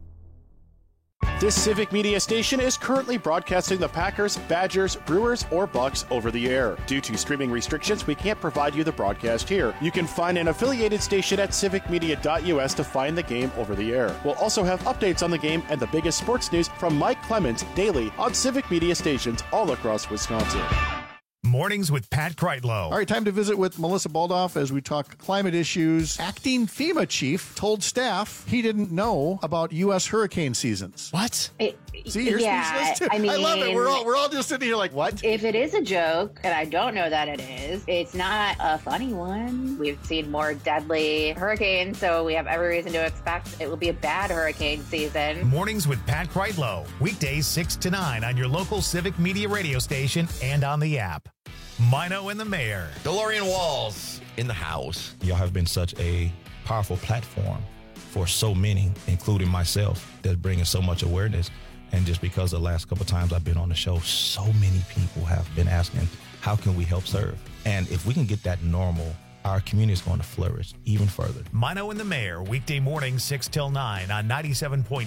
[SPEAKER 1] This Civic Media station is currently broadcasting the Packers, Badgers, Brewers, or Bucks over the air. Due to streaming restrictions, we can't provide you the broadcast here. You can find an affiliated station at civicmedia.us to find the game over the air. We'll also have updates on the game and the biggest sports news from Mike Clemens daily on Civic Media stations all across Wisconsin.
[SPEAKER 2] Mornings with Pat Kreitlow.
[SPEAKER 9] All right, time to visit with Melissa Baldoff as we talk climate issues. Acting FEMA chief told staff he didn't know about U.S. hurricane seasons.
[SPEAKER 23] What?
[SPEAKER 9] See, you're speechless too.
[SPEAKER 10] I mean,
[SPEAKER 9] I love it. We're all just sitting here like, what?
[SPEAKER 10] If it is a joke, and I don't know that it is, it's not a funny one. We've seen more deadly hurricanes, so we have every reason to expect it will be a bad hurricane season.
[SPEAKER 2] Mornings with Pat Kreitlow. Weekdays 6 to 9 on your local Civic Media radio station and on the app. Mino and the Mayor.
[SPEAKER 13] DeLorean Walls in the house. Y'all have been such a powerful platform for so many, including myself, that's bringing so much awareness. And just because the last couple of times I've been on the show, so many people have been asking, how can we help serve? And if we can get that normal, our community is going to flourish even further.
[SPEAKER 2] Mino and the Mayor, weekday mornings 6 till 9 on 97.9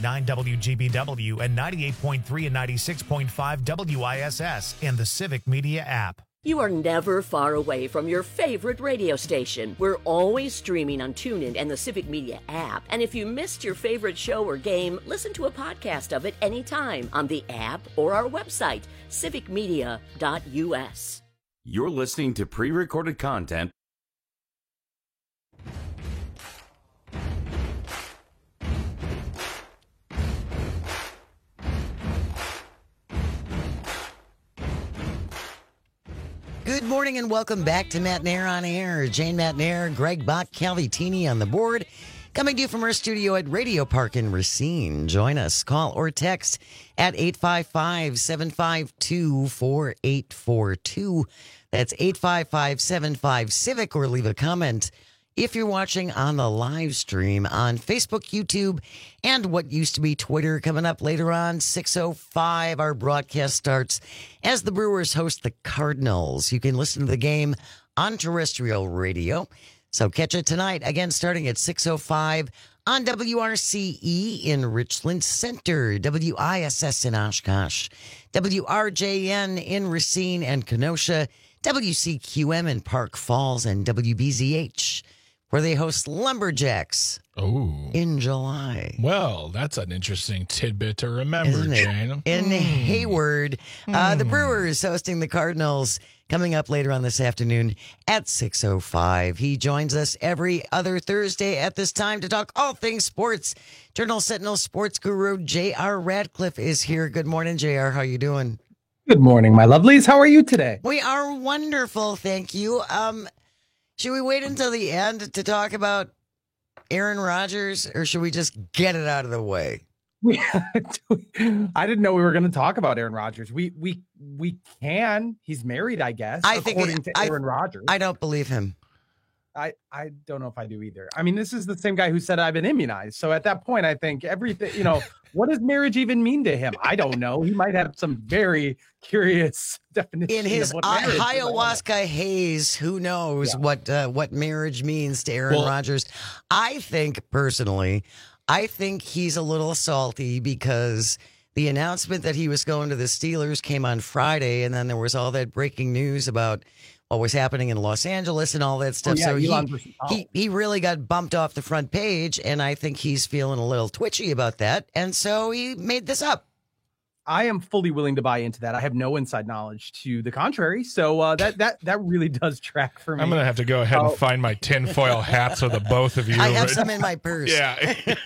[SPEAKER 2] WGBW and 98.3 and 96.5 WISS and the Civic Media app.
[SPEAKER 11] You are never far away from your favorite radio station. We're always streaming on TuneIn and the Civic Media app. And if you missed your favorite show or game, listen to a podcast of it anytime on the app or our website, civicmedia.us.
[SPEAKER 18] You're listening to pre-recorded content.
[SPEAKER 16] Good morning and welcome back to Matt Nair on Air. Jane Matt Nair, Greg Bach, Calvi Tini on the board. Coming to you from our studio at Radio Park in Racine. Join us. Call or text at 855-752-4842. That's 855-75-CIVIC, or leave a comment if you're watching on the live stream on Facebook, YouTube, and what used to be Twitter. Coming up later on, 6:05, our broadcast starts as the Brewers host the Cardinals. You can listen to the game on terrestrial radio. So catch it tonight, again, starting at 6:05 on WRCE in Richland Center, WISS in Oshkosh, WRJN in Racine and Kenosha, WCQM in Park Falls, and WBZH, where they host Lumberjacks in July.
[SPEAKER 19] Well, that's an interesting tidbit to remember,
[SPEAKER 16] Isn't it?
[SPEAKER 19] Jane.
[SPEAKER 16] In Hayward, the Brewers hosting the Cardinals coming up later on this afternoon at 6:05. He joins us every other Thursday at this time to talk all things sports. Journal Sentinel sports guru J.R. Radcliffe is here. Good morning, J.R. How you doing?
[SPEAKER 3] Good morning, my lovelies. How are you today?
[SPEAKER 16] We are wonderful, thank you. Should we wait until the end to talk about Aaron Rodgers, or should we just get it out of the way?
[SPEAKER 3] I didn't know we were going to talk about Aaron Rodgers. We can. He's married, I guess. According to Aaron Rodgers.
[SPEAKER 16] I don't believe him.
[SPEAKER 3] I don't know if I do either. I mean, this is the same guy who said I've been immunized. So at that point, I think everything, what does marriage even mean to him? I don't know. He might have some very curious definition
[SPEAKER 16] in his
[SPEAKER 3] of what marriage is.
[SPEAKER 16] ayahuasca haze. Who knows what marriage means to Aaron Rodgers? I think personally, he's a little salty because the announcement that he was going to the Steelers came on Friday, and then there was all that breaking news about what was happening in Los Angeles and all that stuff. So he really got bumped off the front page, and I think he's feeling a little twitchy about that, and so he made this up.
[SPEAKER 3] I am fully willing to buy into that. I have no inside knowledge to the contrary, so that really does track for me.
[SPEAKER 19] I'm going to have to go ahead and find my tinfoil hats of the both of you.
[SPEAKER 16] I have some in my purse.
[SPEAKER 19] Yeah.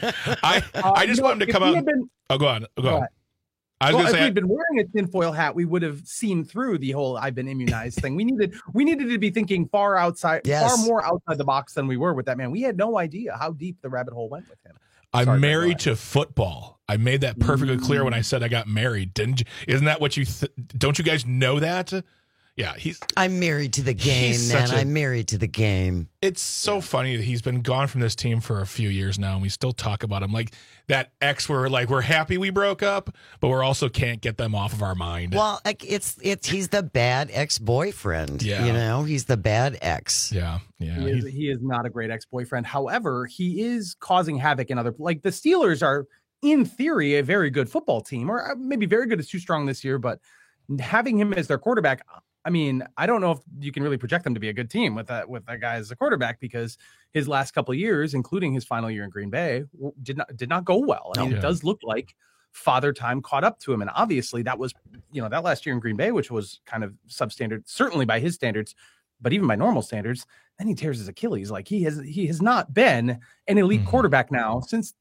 [SPEAKER 19] I just want him to come out. Go on. I was going to say,
[SPEAKER 3] if we'd been wearing a tinfoil hat, we would have seen through the whole "I've been immunized" thing. We needed to be thinking far more outside the box than we were with that man. We had no idea how deep the rabbit hole went with him.
[SPEAKER 19] I'm married to football. I made that perfectly clear when I said I got married. Didn't you? Isn't that what you? Don't you guys know that? Yeah,
[SPEAKER 16] I'm married to the game, man. I'm married to the game.
[SPEAKER 19] It's so funny that he's been gone from this team for a few years now, and we still talk about him like that ex. We're happy we broke up, but we're also can't get them off of our mind.
[SPEAKER 16] Well, he's the bad ex-boyfriend. Yeah, he's the bad ex.
[SPEAKER 19] Yeah.
[SPEAKER 3] He is not a great ex-boyfriend. However, he is causing havoc in other. Like the Steelers are, in theory, a very good football team, or maybe very good is too strong this year, but having him as their quarterback. I mean, I don't know if you can really project them to be a good team with that guy as a quarterback, because his last couple of years, including his final year in Green Bay, did not go well. I mean, it does look like father time caught up to him, and obviously that was that last year in Green Bay, which was kind of substandard, certainly by his standards, but even by normal standards. Then he tears his Achilles. Like he has not been an elite quarterback now since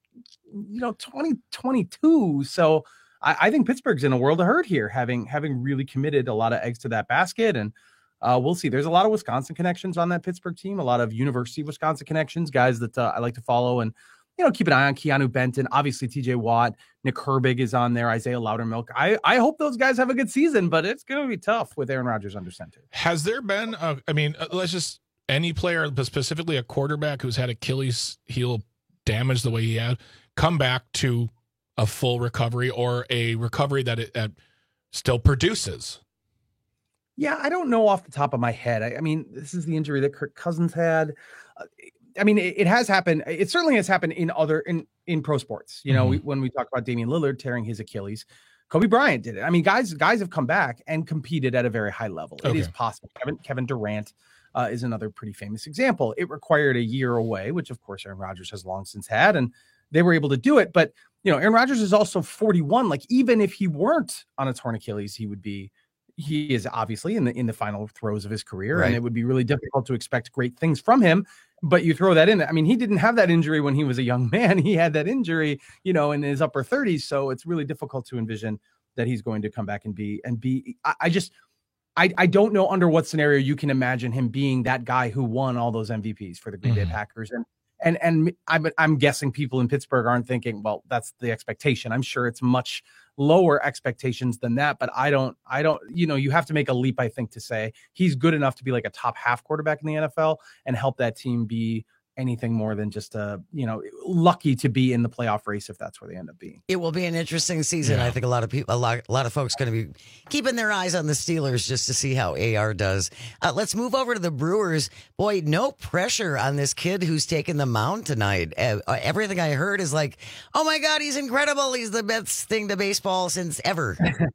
[SPEAKER 3] 2022. So. I think Pittsburgh's in a world of hurt here, having really committed a lot of eggs to that basket. And we'll see. There's a lot of Wisconsin connections on that Pittsburgh team, a lot of University of Wisconsin connections, guys that I like to follow and, keep an eye on. Keanu Benton, obviously TJ Watt, Nick Herbig is on there, Isaiah Loudermilk. I hope those guys have a good season, but it's going to be tough with Aaron Rodgers under center.
[SPEAKER 19] Has there been, let's just, any player, but specifically a quarterback who's had Achilles heel damage the way he had, come back to a full recovery or a recovery that it still produces?
[SPEAKER 3] Yeah, I don't know off the top of my head. I mean, this is the injury that Kirk Cousins had. It has happened. It certainly has happened in pro sports. When we talk about Damian Lillard tearing his Achilles, Kobe Bryant did it. I mean, guys have come back and competed at a very high level. It
[SPEAKER 19] Okay.
[SPEAKER 3] is possible. Kevin Durant is another pretty famous example. It required a year away, which of course Aaron Rodgers has long since had, and they were able to do it. But Aaron Rodgers is also 41. Like, even if he weren't on a torn Achilles, he is obviously in the final throes of his career,
[SPEAKER 16] Right.
[SPEAKER 3] and it would be really difficult to expect great things from him. But you throw that in. I mean, he didn't have that injury when he was a young man. He had that injury, in his upper 30s. So it's really difficult to envision that he's going to come back and be. I don't know under what scenario you can imagine him being that guy who won all those MVPs for the Green Bay Packers. And I'm guessing people in Pittsburgh aren't thinking, well, that's the expectation. I'm sure it's much lower expectations than that, but I don't, you have to make a leap, I think, to say he's good enough to be like a top half quarterback in the NFL and help that team be anything more than just lucky to be in the playoff race, if that's where they end up being.
[SPEAKER 16] It will be an interesting season.
[SPEAKER 3] Yeah.
[SPEAKER 16] I think a lot of folks going to be keeping their eyes on the Steelers just to see how AR does. Let's move over to the Brewers. Boy, no pressure on this kid who's taken the mound tonight. Everything I heard is like, oh my God, he's incredible. He's the best thing to baseball since ever.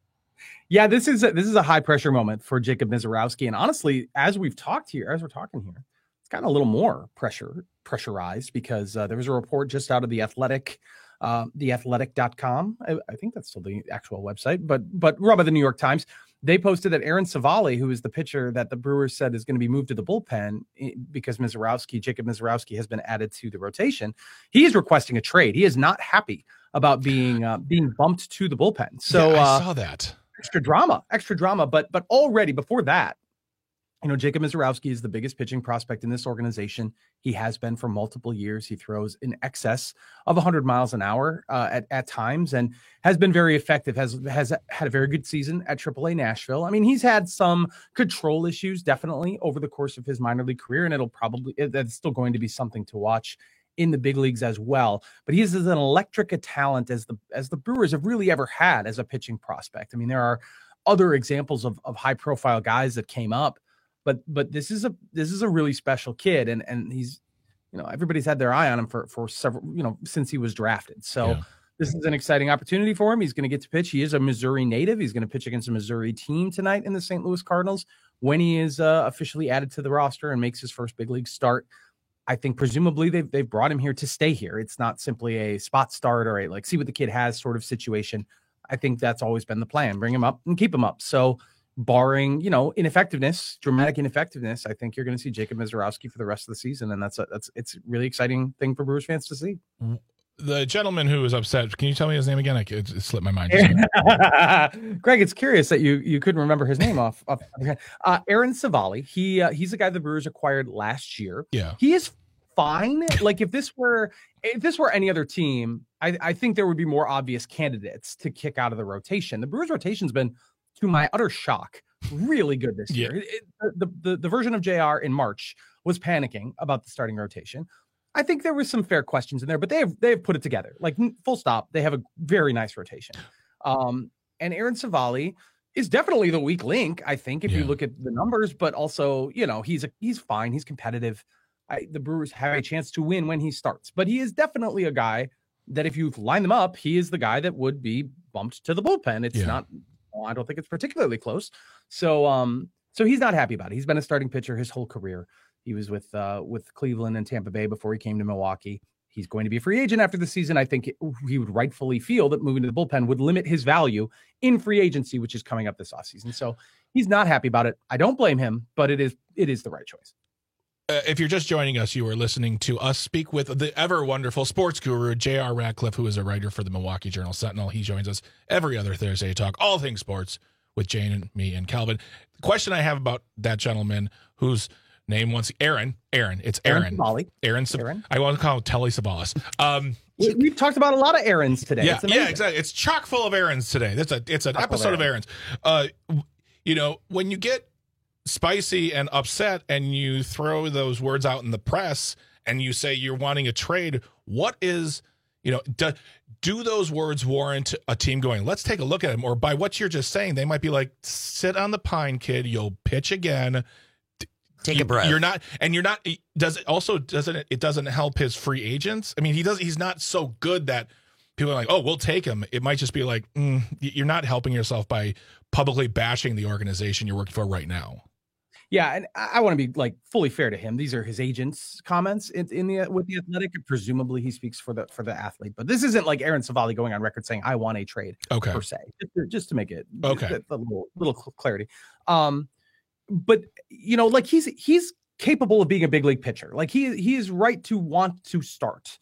[SPEAKER 3] Yeah, this is a high pressure moment for Jacob Misiorowski. And honestly, as we're talking here, it's gotten a little more pressurized because there was a report just out of The Athletic, theathletic.com. I think that's still the actual website, but run by the New York Times. They posted that Aaron Savali, who is the pitcher that the Brewers said is going to be moved to the bullpen because Jacob Misiorowski has been added to the rotation. He is requesting a trade. He is not happy about being bumped to the bullpen. So
[SPEAKER 19] I saw that.
[SPEAKER 3] Extra drama. But already before that, Jacob Misiorowski is the biggest pitching prospect in this organization. He has been for multiple years. He throws in excess of 100 miles an hour at times and has been very effective, has had a very good season at AAA Nashville. I mean, he's had some control issues definitely over the course of his minor league career, and that's still going to be something to watch in the big leagues as well. But he is as an electric a talent as the Brewers have really ever had as a pitching prospect. I mean, there are other examples of high profile guys that came up, but this is a really special kid, and he's, everybody's had their eye on him for several, since he was drafted. So This is an exciting opportunity for him. He's going to get to pitch. He is a Missouri native. He's going to pitch against a Missouri team tonight in the St. Louis Cardinals when he is officially added to the roster and makes his first big league start. I think presumably they've brought him here to stay here. It's not simply a spot start or a see what the kid has sort of situation. I think that's always been the plan. Bring him up and keep him up. So barring, dramatic ineffectiveness, I think you're going to see Jacob Misiorowski for the rest of the season. And it's a really exciting thing for Brewers fans to see.
[SPEAKER 19] The gentleman who was upset, can you tell me his name again? It slipped my mind.
[SPEAKER 3] Greg, it's curious that you couldn't remember his name off. Aaron Savali. He's the guy the Brewers acquired last year.
[SPEAKER 19] Yeah.
[SPEAKER 3] He is fine. Like if this were any other team, I think there would be more obvious candidates to kick out of the rotation. The Brewers rotation's been, to my utter shock, really good this year. The version of JR in March was panicking about the starting rotation. I think there was some fair questions in there, but they've put it together. Like full stop. They have a very nice rotation. And Aaron Savali is definitely the weak link, I think, if you look at the numbers, but also, he's fine. He's competitive. The Brewers have a chance to win when he starts, but he is definitely a guy that if you line them up, he is the guy that would be bumped to the bullpen. It's not, I don't think it's particularly close. So he's not happy about it. He's been a starting pitcher his whole career. He was with Cleveland and Tampa Bay before he came to Milwaukee. He's going to be a free agent after the season. I think he would rightfully feel that moving to the bullpen would limit his value in free agency, which is coming up this offseason. So he's not happy about it. I don't blame him, but it is the right choice.
[SPEAKER 19] If you're just joining us, you are listening to us speak with the ever wonderful sports guru, J.R. Radcliffe, who is a writer for the Milwaukee Journal-Sentinel. He joins us every other Thursday to talk all things sports with Jane and me and Calvin. The question I have about that gentleman whose name Aaron. It's Aaron. Aaron. I want to call him Telly Savalas.
[SPEAKER 3] We've talked about a lot of Aarons today.
[SPEAKER 19] Yeah, exactly. It's chock full of Aarons today. It's an episode of Aarons. When you get spicy and upset and you throw those words out in the press and you say you're wanting a trade, what is, do those words warrant a team going, let's take a look at him? Or by what you're just saying, they might be like, sit on the pine, kid. You'll pitch again.
[SPEAKER 16] Take a breath.
[SPEAKER 19] It doesn't help his free agents. I mean, he's not so good that people are like, oh, we'll take him. It might just be like, you're not helping yourself by publicly bashing the organization you're working for right now.
[SPEAKER 3] Yeah, and I want to be like fully fair to him. These are his agent's comments with the Athletic. Presumably, he speaks for the athlete, but this isn't like Aaron Savali going on record saying I want a trade per se. Just to make it a little clarity. But like he's capable of being a big league pitcher. Like he is right to want to start.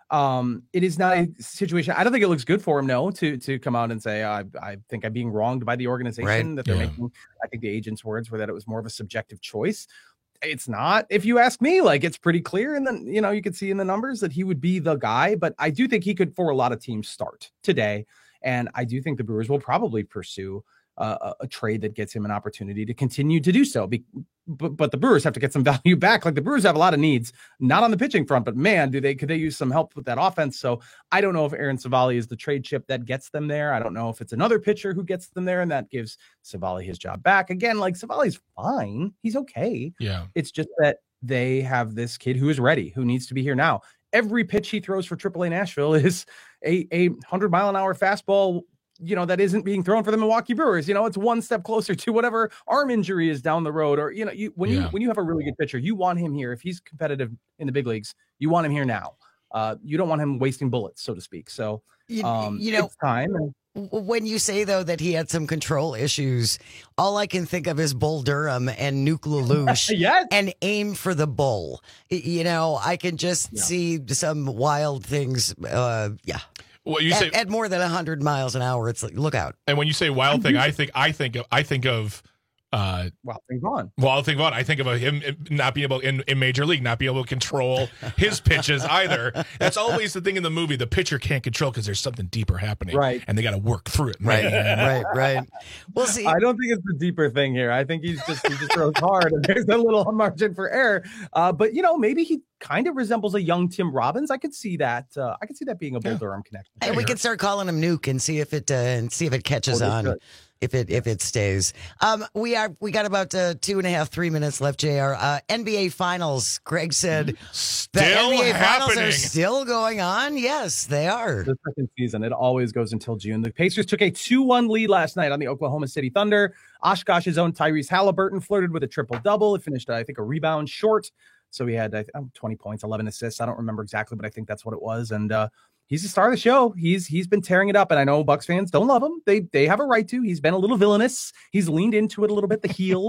[SPEAKER 3] It is not a situation. I don't think it looks good for him, to come out and say, I think I'm being wronged by the organization that they're making. I think the agent's words were that it was more of a subjective choice. It's not, if you ask me. Like, it's pretty clear. And then, you can see in the numbers that he would be the guy, but I do think he could, for a lot of teams, start today. And I do think the Brewers will probably pursue a trade that gets him an opportunity to continue to do so. But the Brewers have to get some value back. Like, the Brewers have a lot of needs, not on the pitching front, but man, could they use some help with that offense? So I don't know if Aaron Savali is the trade chip that gets them there. I don't know if it's another pitcher who gets them there and that gives Savali his job back. Again, like, Savali's fine. He's okay.
[SPEAKER 19] Yeah.
[SPEAKER 3] It's just that they have this kid who is ready, who needs to be here now. Every pitch he throws for AAA Nashville is a 100-mile-an-hour fastball, that isn't being thrown for the Milwaukee Brewers. It's one step closer to whatever arm injury is down the road. Or, when you have a really good pitcher, you want him here. If he's competitive in the big leagues, you want him here now. You don't want him wasting bullets, so to speak. So, it's time.
[SPEAKER 16] When you say, though, that he had some control issues, all I can think of is Bull Durham and Nuke LaLoosh
[SPEAKER 3] yes.
[SPEAKER 16] and Aim for the Bull. I can just see some wild things.
[SPEAKER 19] Well, you say
[SPEAKER 16] at more than 100 miles an hour, it's like, look out.
[SPEAKER 19] And when you say wild thing, I think of
[SPEAKER 3] Wild Thing Vaughn.
[SPEAKER 19] I think of him not being able in Major League, not being able to control his pitches either. That's always the thing in the movie. The pitcher can't control because there's something deeper happening,
[SPEAKER 3] right?
[SPEAKER 19] And they got to work through it,
[SPEAKER 16] right. We'll see.
[SPEAKER 3] I don't think it's the deeper thing here. I think he just throws hard, and there's a little margin for error. But maybe he kind of resembles a young Tim Robbins. I could see that. I could see that being a Bull Durham connection.
[SPEAKER 16] And we could start calling him Nuke and see if it catches on.
[SPEAKER 3] Good.
[SPEAKER 16] If it stays. We got about 2.5, 3 minutes left, JR. NBA Finals. Greg said the NBA Finals are still going on. Yes, they are.
[SPEAKER 3] The second season. It always goes until June. The Pacers took a 2-1 lead last night on the Oklahoma City Thunder. Oshkosh's own Tyrese Halliburton flirted with a triple-double. It finished, I think, a rebound short. So he had 20 points, 11 assists. I don't remember exactly, but I think that's what it was. And he's the star of the show. He's been tearing it up, and I know Bucks fans don't love him. They have a right to. He's been a little villainous. He's leaned into it a little bit, the heel.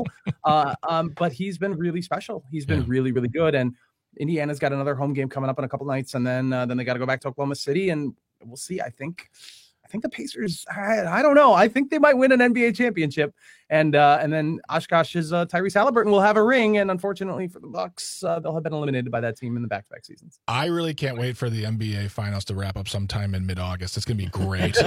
[SPEAKER 3] But he's been really special. He's been really, really good. And Indiana's got another home game coming up in a couple nights, and then they got to go back to Oklahoma City, and we'll see. I think the Pacers, I don't know. I think they might win an NBA championship, and then Oshkosh's Tyrese Halliburton will have a ring, and unfortunately for the Bucks, they'll have been eliminated by that team in the back-to-back seasons.
[SPEAKER 19] I really can't wait for the NBA Finals to wrap up sometime in mid-August. It's going to be great.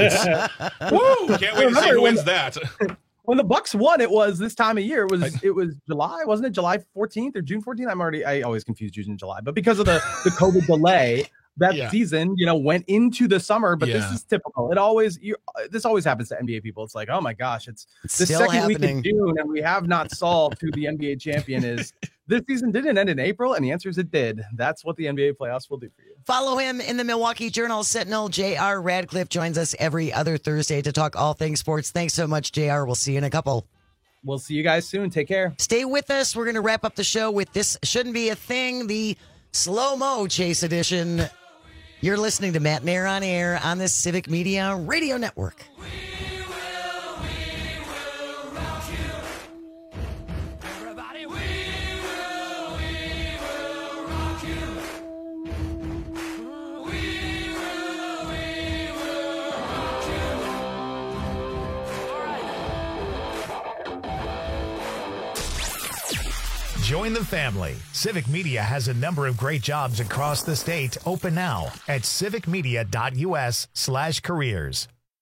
[SPEAKER 19] Woo! Can't wait to see who wins that.
[SPEAKER 3] When the Bucks won, it was this time of year. It was July, wasn't it? July 14th or June 14th? I always confuse June and July, but because of the COVID delay. That season, went into the summer, but this is typical. This always happens to NBA people. It's like, oh my gosh, it's the second week of June, and we have not solved who the NBA champion is. This season didn't end in April, and the answer is it did. That's what the NBA playoffs will do for you.
[SPEAKER 16] Follow him in the Milwaukee Journal Sentinel. J.R. Radcliffe joins us every other Thursday to talk all things sports. Thanks so much, J.R. We'll see you in a couple.
[SPEAKER 3] We'll see you guys soon. Take care.
[SPEAKER 16] Stay with us. We're going to wrap up the show with This Shouldn't Be a Thing, the slow-mo chase edition. You're listening to Matt Nair on Air on the Civic Media Radio Network.
[SPEAKER 2] Join the family. Civic Media has a number of great jobs across the state open now at civicmedia.us/careers.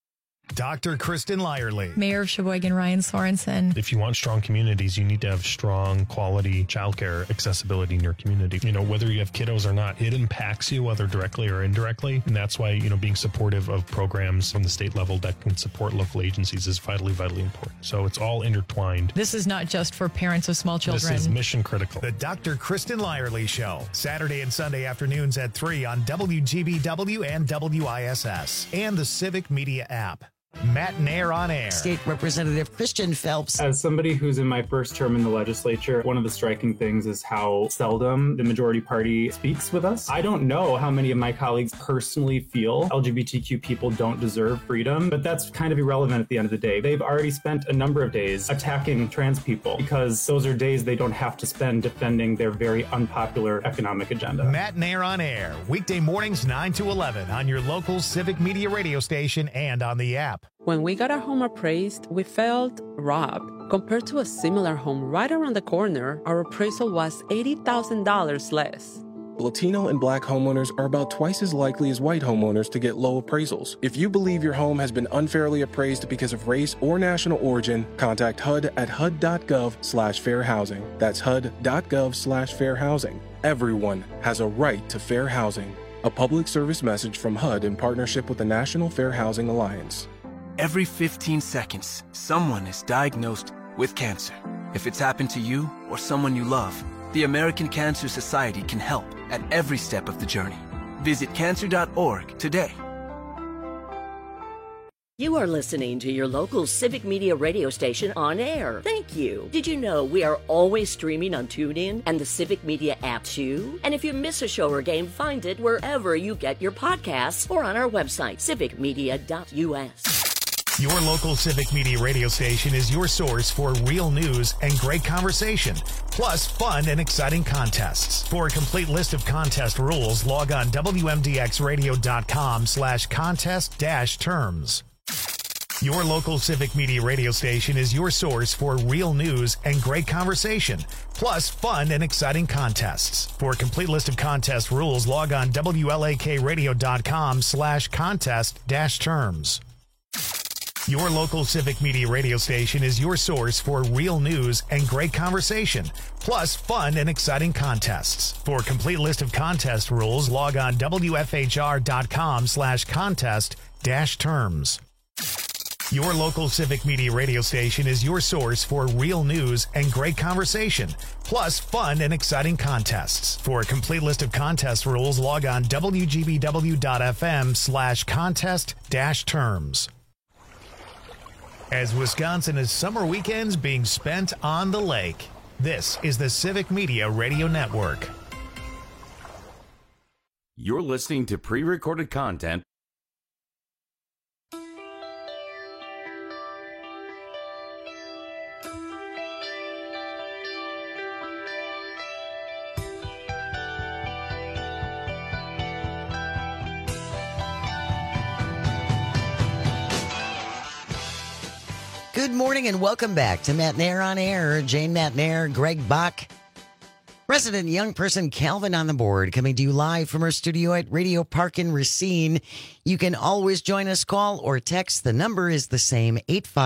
[SPEAKER 2] Dr. Kristen Lyerly.
[SPEAKER 4] Mayor of Sheboygan, Ryan Sorensen.
[SPEAKER 12] If you want strong communities, you need to have strong quality childcare accessibility in your community. You know, whether you have kiddos or not, it impacts you, whether directly or indirectly. And that's why, you know, being supportive of programs from the state level that can support local agencies is vitally, vitally important. So it's all intertwined.
[SPEAKER 4] This is not just for parents of small children.
[SPEAKER 12] This is mission critical.
[SPEAKER 2] The Dr. Kristen Lyerly Show, Saturday and Sunday afternoons at 3 on WGBW and WISS and the Civic Media app. Matt Nair on air.
[SPEAKER 16] State Representative Christian Phelps.
[SPEAKER 14] As somebody who's in my first term in the legislature, one of the striking things is how seldom the majority party speaks with us. I don't know how many of my colleagues personally feel LGBTQ people don't deserve freedom, but that's kind of irrelevant at the end of the day. They've already spent a number of days attacking trans people because those are days they don't have to spend defending their very unpopular economic agenda.
[SPEAKER 2] Matt Nair on air, weekday mornings 9 to 11 on your local Civic Media radio station and on the app.
[SPEAKER 15] When we got our home appraised, we felt robbed. Compared to a similar home right around the corner, our appraisal was $80,000 less.
[SPEAKER 17] Latino and Black homeowners are about twice as likely as white homeowners to get low appraisals. If you believe your home has been unfairly appraised because of race or national origin, contact HUD at HUD.gov/fair housing. That's HUD.gov/fair housing. Everyone has a right to fair housing. A public service message from HUD in partnership with the National Fair Housing Alliance.
[SPEAKER 20] Every 15 seconds, someone is diagnosed with cancer. If it's happened to you or someone you love, the American Cancer Society can help at every step of the journey. Visit cancer.org today.
[SPEAKER 11] You are listening to your local Civic Media radio station on air. Thank you. Did you know we are always streaming on TuneIn and the Civic Media app too? And if you miss a show or game, find it wherever you get your podcasts or on our website, civicmedia.us.
[SPEAKER 2] Your local Civic Media radio station is your source for real news and great conversation, plus fun and exciting contests. For a complete list of contest rules, log on WMDXradio.com/contest-terms. Your local Civic Media radio station is your source for real news and great conversation, plus fun and exciting contests. For a complete list of contest rules, log on WLAKradio.com/contest-terms. Your local Civic Media radio station is your source for real news and great conversation, plus fun and exciting contests. For a complete list of contest rules, log on WFHR.com/contest-terms. Your local Civic Media radio station is your source for real news and great conversation, plus fun and exciting contests. For a complete list of contest rules, log on WGBW.FM/contest-terms. As Wisconsin is summer weekends being spent on the lake, this is the Civic Media Radio Network.
[SPEAKER 18] You're listening to pre-recorded content.
[SPEAKER 16] Good morning and welcome back to Matt Nair on Air. Jane Matt Nair, Greg Bach, resident young person Calvin on the board, coming to you live from our studio at Radio Park in Racine. You can always join us, call or text. The number is the same,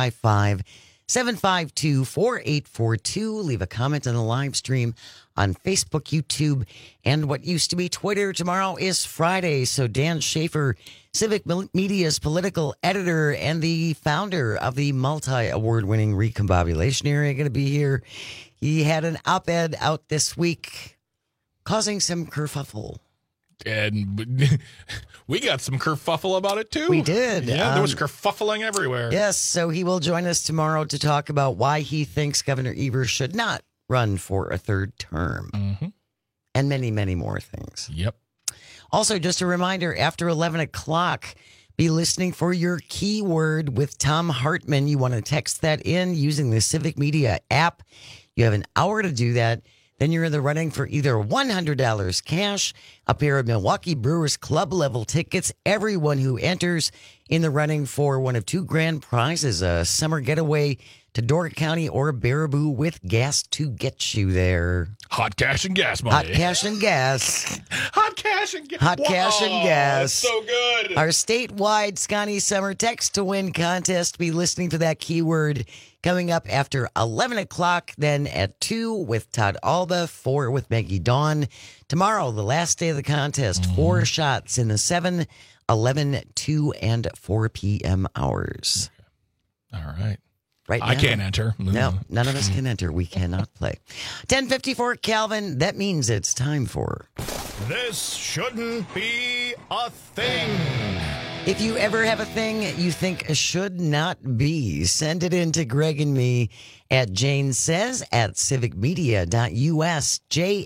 [SPEAKER 16] 855-752-4842. Leave a comment on the live stream on Facebook, YouTube, and what used to be Twitter. Tomorrow is Friday, so Dan Schaefer, Civic Media's political editor and the founder of the multi-award-winning Recombobulation Area, going to be here. He had an op-ed out this week causing some kerfuffle.
[SPEAKER 19] And we got some kerfuffle about it, too.
[SPEAKER 16] We did.
[SPEAKER 19] Yeah, there was kerfuffling everywhere.
[SPEAKER 16] Yes, so he will join us tomorrow to talk about why he thinks Governor Evers should not run for a third term.
[SPEAKER 19] Mm-hmm.
[SPEAKER 16] And many, many more things.
[SPEAKER 19] Yep.
[SPEAKER 16] Also, just a reminder, after 11 o'clock, be listening for your keyword with Tom Hartman. You want to text that in using the Civic Media app. You have an hour to do that. Then you're in the running for either $100 cash, a pair of Milwaukee Brewers Club level tickets. Everyone who enters in the running for one of two grand prizes, a summer getaway to Door County or Baraboo with gas to get you there.
[SPEAKER 19] Hot cash and gas money.
[SPEAKER 16] Hot cash and gas.
[SPEAKER 19] Hot cash and gas.
[SPEAKER 16] Hot cash and gas.
[SPEAKER 19] So good.
[SPEAKER 16] Our statewide Scotty Summer Text to Win contest. Be listening to that keyword coming up after 11 o'clock, then at 2 with Todd Alba, 4 with Maggie Dawn. Tomorrow, the last day of the contest, 4 shots in the 7, 11, 2, and 4 p.m. hours.
[SPEAKER 19] All right.
[SPEAKER 16] Right now,
[SPEAKER 19] I can't enter.
[SPEAKER 16] No, none of us can enter. We cannot play. 10:54, Calvin. That means it's time for...
[SPEAKER 2] This shouldn't be a thing.
[SPEAKER 16] If you ever have a thing you think should not be, send it in to Greg and me at Jane Says at civicmedia.us.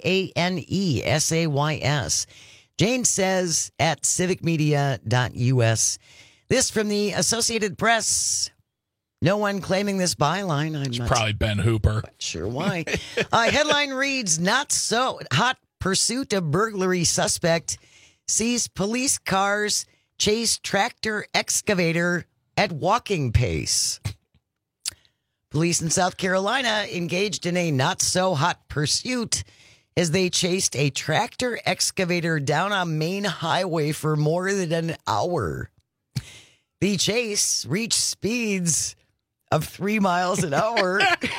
[SPEAKER 16] JANESAYS. Jane Says at civicmedia.us. This from the Associated Press. No one claiming this byline.
[SPEAKER 19] It's probably Ben Hooper.
[SPEAKER 16] Sure why. Headline reads, not so hot pursuit of burglary suspect sees police cars chase tractor excavator at walking pace. Police in South Carolina engaged in a not so hot pursuit as they chased a tractor excavator down a main highway for more than an hour. The chase reached speeds of 3 miles an hour.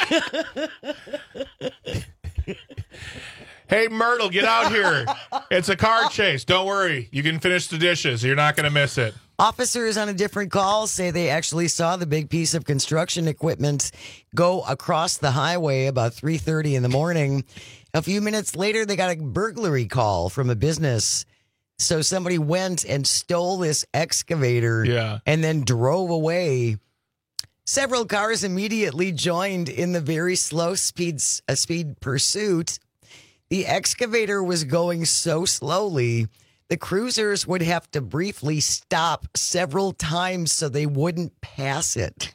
[SPEAKER 19] Hey, Myrtle, get out here. It's a car chase. Don't worry. You can finish the dishes. You're not going to miss it.
[SPEAKER 16] Officers on a different call say they actually saw the big piece of construction equipment go across the highway about 3:30 in the morning. A few minutes later, they got a burglary call from a business. So somebody went and stole this excavator and then drove away. Several cars immediately joined in the very slow speed pursuit. The excavator was going so slowly, the cruisers would have to briefly stop several times so they wouldn't pass it.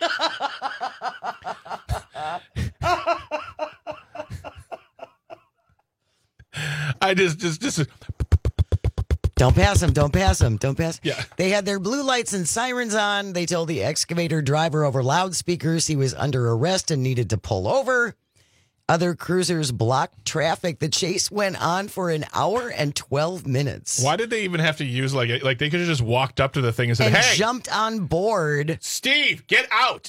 [SPEAKER 19] I just
[SPEAKER 16] Don't pass them. Don't pass them. Don't pass.
[SPEAKER 19] Yeah.
[SPEAKER 16] They had their blue lights and sirens on. They told the excavator driver over loudspeakers he was under arrest and needed to pull over. Other cruisers blocked traffic. The chase went on for an hour and 12 minutes.
[SPEAKER 19] Why did they even have to use like they could have just walked up to the thing and said,
[SPEAKER 16] and
[SPEAKER 19] "Hey,
[SPEAKER 16] jumped on board."
[SPEAKER 19] Steve, get out.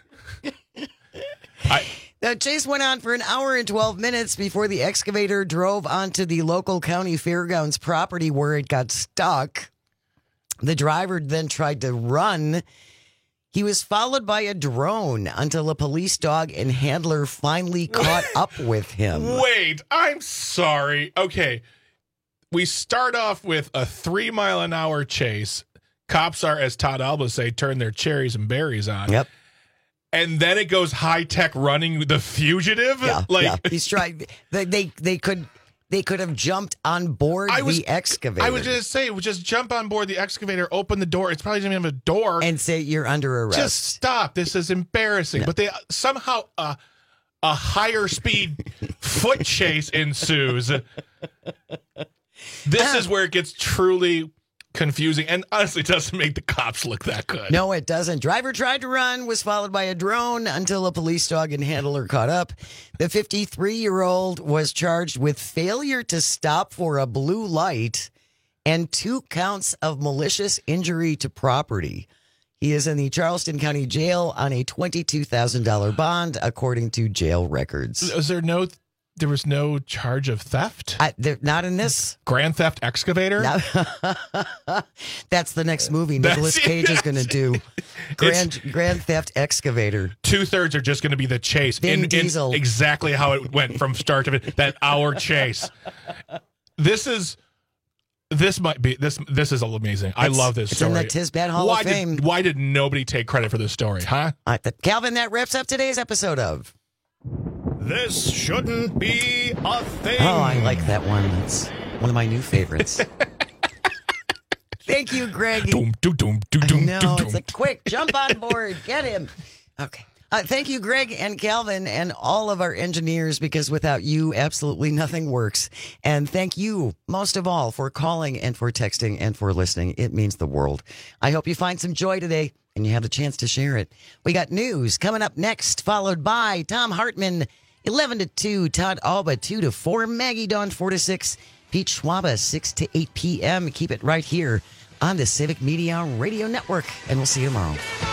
[SPEAKER 16] The chase went on for an hour and 12 minutes before the excavator drove onto the local county fairgrounds property where it got stuck. The driver then tried to run. He was followed by a drone until a police dog and handler finally caught up with him.
[SPEAKER 19] Wait, I'm sorry. Okay. We start off with a 3 mile an hour chase. Cops are, as Todd Alba say, turn their cherries and berries on.
[SPEAKER 16] Yep.
[SPEAKER 19] And then it goes high tech running the fugitive.
[SPEAKER 16] Yeah, he's trying. They could have jumped on board the excavator.
[SPEAKER 19] I was going to say, just jump on board the excavator, open the door. It's probably going to have a door.
[SPEAKER 16] And say you're under arrest.
[SPEAKER 19] Just stop. This is embarrassing. No. But they somehow a higher speed foot chase ensues. This is where it gets truly confusing and honestly doesn't make the cops look that good.
[SPEAKER 16] No, it doesn't. Driver tried to run, was followed by a drone until a police dog and handler caught up. The 53-year-old was charged with failure to stop for a blue light and 2 counts of malicious injury to property. He is in the Charleston County Jail on a $22,000 bond, according to jail records.
[SPEAKER 19] There was no charge of theft?
[SPEAKER 16] Not in this.
[SPEAKER 19] Grand Theft Excavator?
[SPEAKER 16] No. That's the next movie Nicolas Cage is going to do. Grand Theft Excavator.
[SPEAKER 19] 2/3 are just going to be the chase.
[SPEAKER 16] Vin Diesel.
[SPEAKER 19] Exactly how it went from start to finish. That hour chase. This is amazing. I love this story.
[SPEAKER 16] It's in the Tisbat Hall of Fame.
[SPEAKER 19] Why did nobody take credit for this story, huh?
[SPEAKER 16] Calvin, that wraps up today's episode of
[SPEAKER 2] This Shouldn't Be a Thing.
[SPEAKER 16] Oh, I like that one. That's one of my new favorites. Thank you, Greg.
[SPEAKER 19] Doom, doom, doom, doom,
[SPEAKER 16] I know, it's like, quick, jump on board. Get him. Okay. Thank you, Greg and Calvin, and all of our engineers, because without you, absolutely nothing works. And thank you, most of all, for calling and for texting and for listening. It means the world. I hope you find some joy today and you have the chance to share it. We got news coming up next, followed by Tom Hartman, 11 to 2, Todd Alba, 2 to 4, Maggie Dawn, 4 to 6, Pete Schwaba, 6 to 8 p.m. Keep it right here on the Civic Media Radio Network, and we'll see you tomorrow.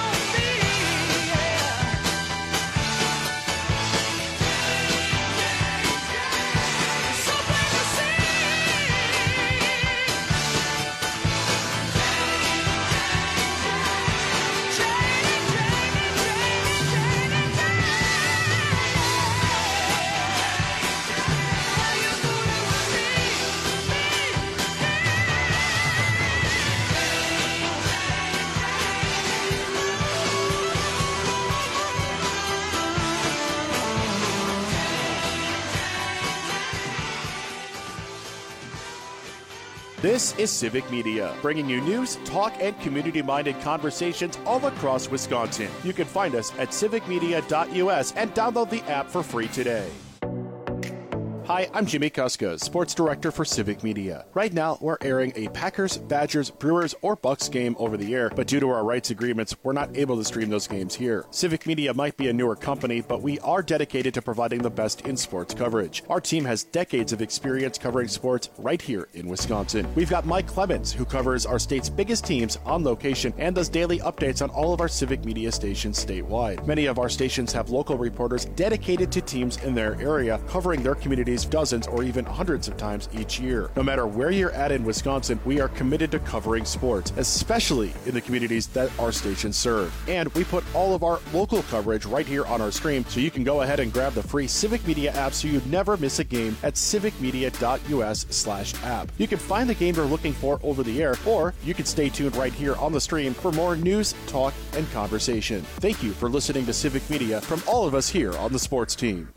[SPEAKER 1] This is Civic Media, bringing you news, talk, and community-minded conversations all across Wisconsin. You can find us at civicmedia.us and download the app for free today. Hi, I'm Jimmy Kuska, Sports Director for Civic Media. Right now, we're airing a Packers, Badgers, Brewers, or Bucks game over the air, but due to our rights agreements, we're not able to stream those games here. Civic Media might be a newer company, but we are dedicated to providing the best in sports coverage. Our team has decades of experience covering sports right here in Wisconsin. We've got Mike Clemens, who covers our state's biggest teams on location and does daily updates on all of our Civic Media stations statewide. Many of our stations have local reporters dedicated to teams in their area, covering their communities dozens or even hundreds of times each year. No matter where you're at in Wisconsin, we are committed to covering sports, especially in the communities that our stations serve. And we put all of our local coverage right here on our stream, so you can go ahead and grab the free Civic Media app so you never miss a game at civicmedia.us/app. You can find the game you're looking for over the air, or you can stay tuned right here on the stream for more news, talk, and conversation. Thank you for listening to Civic Media from all of us here on the sports team.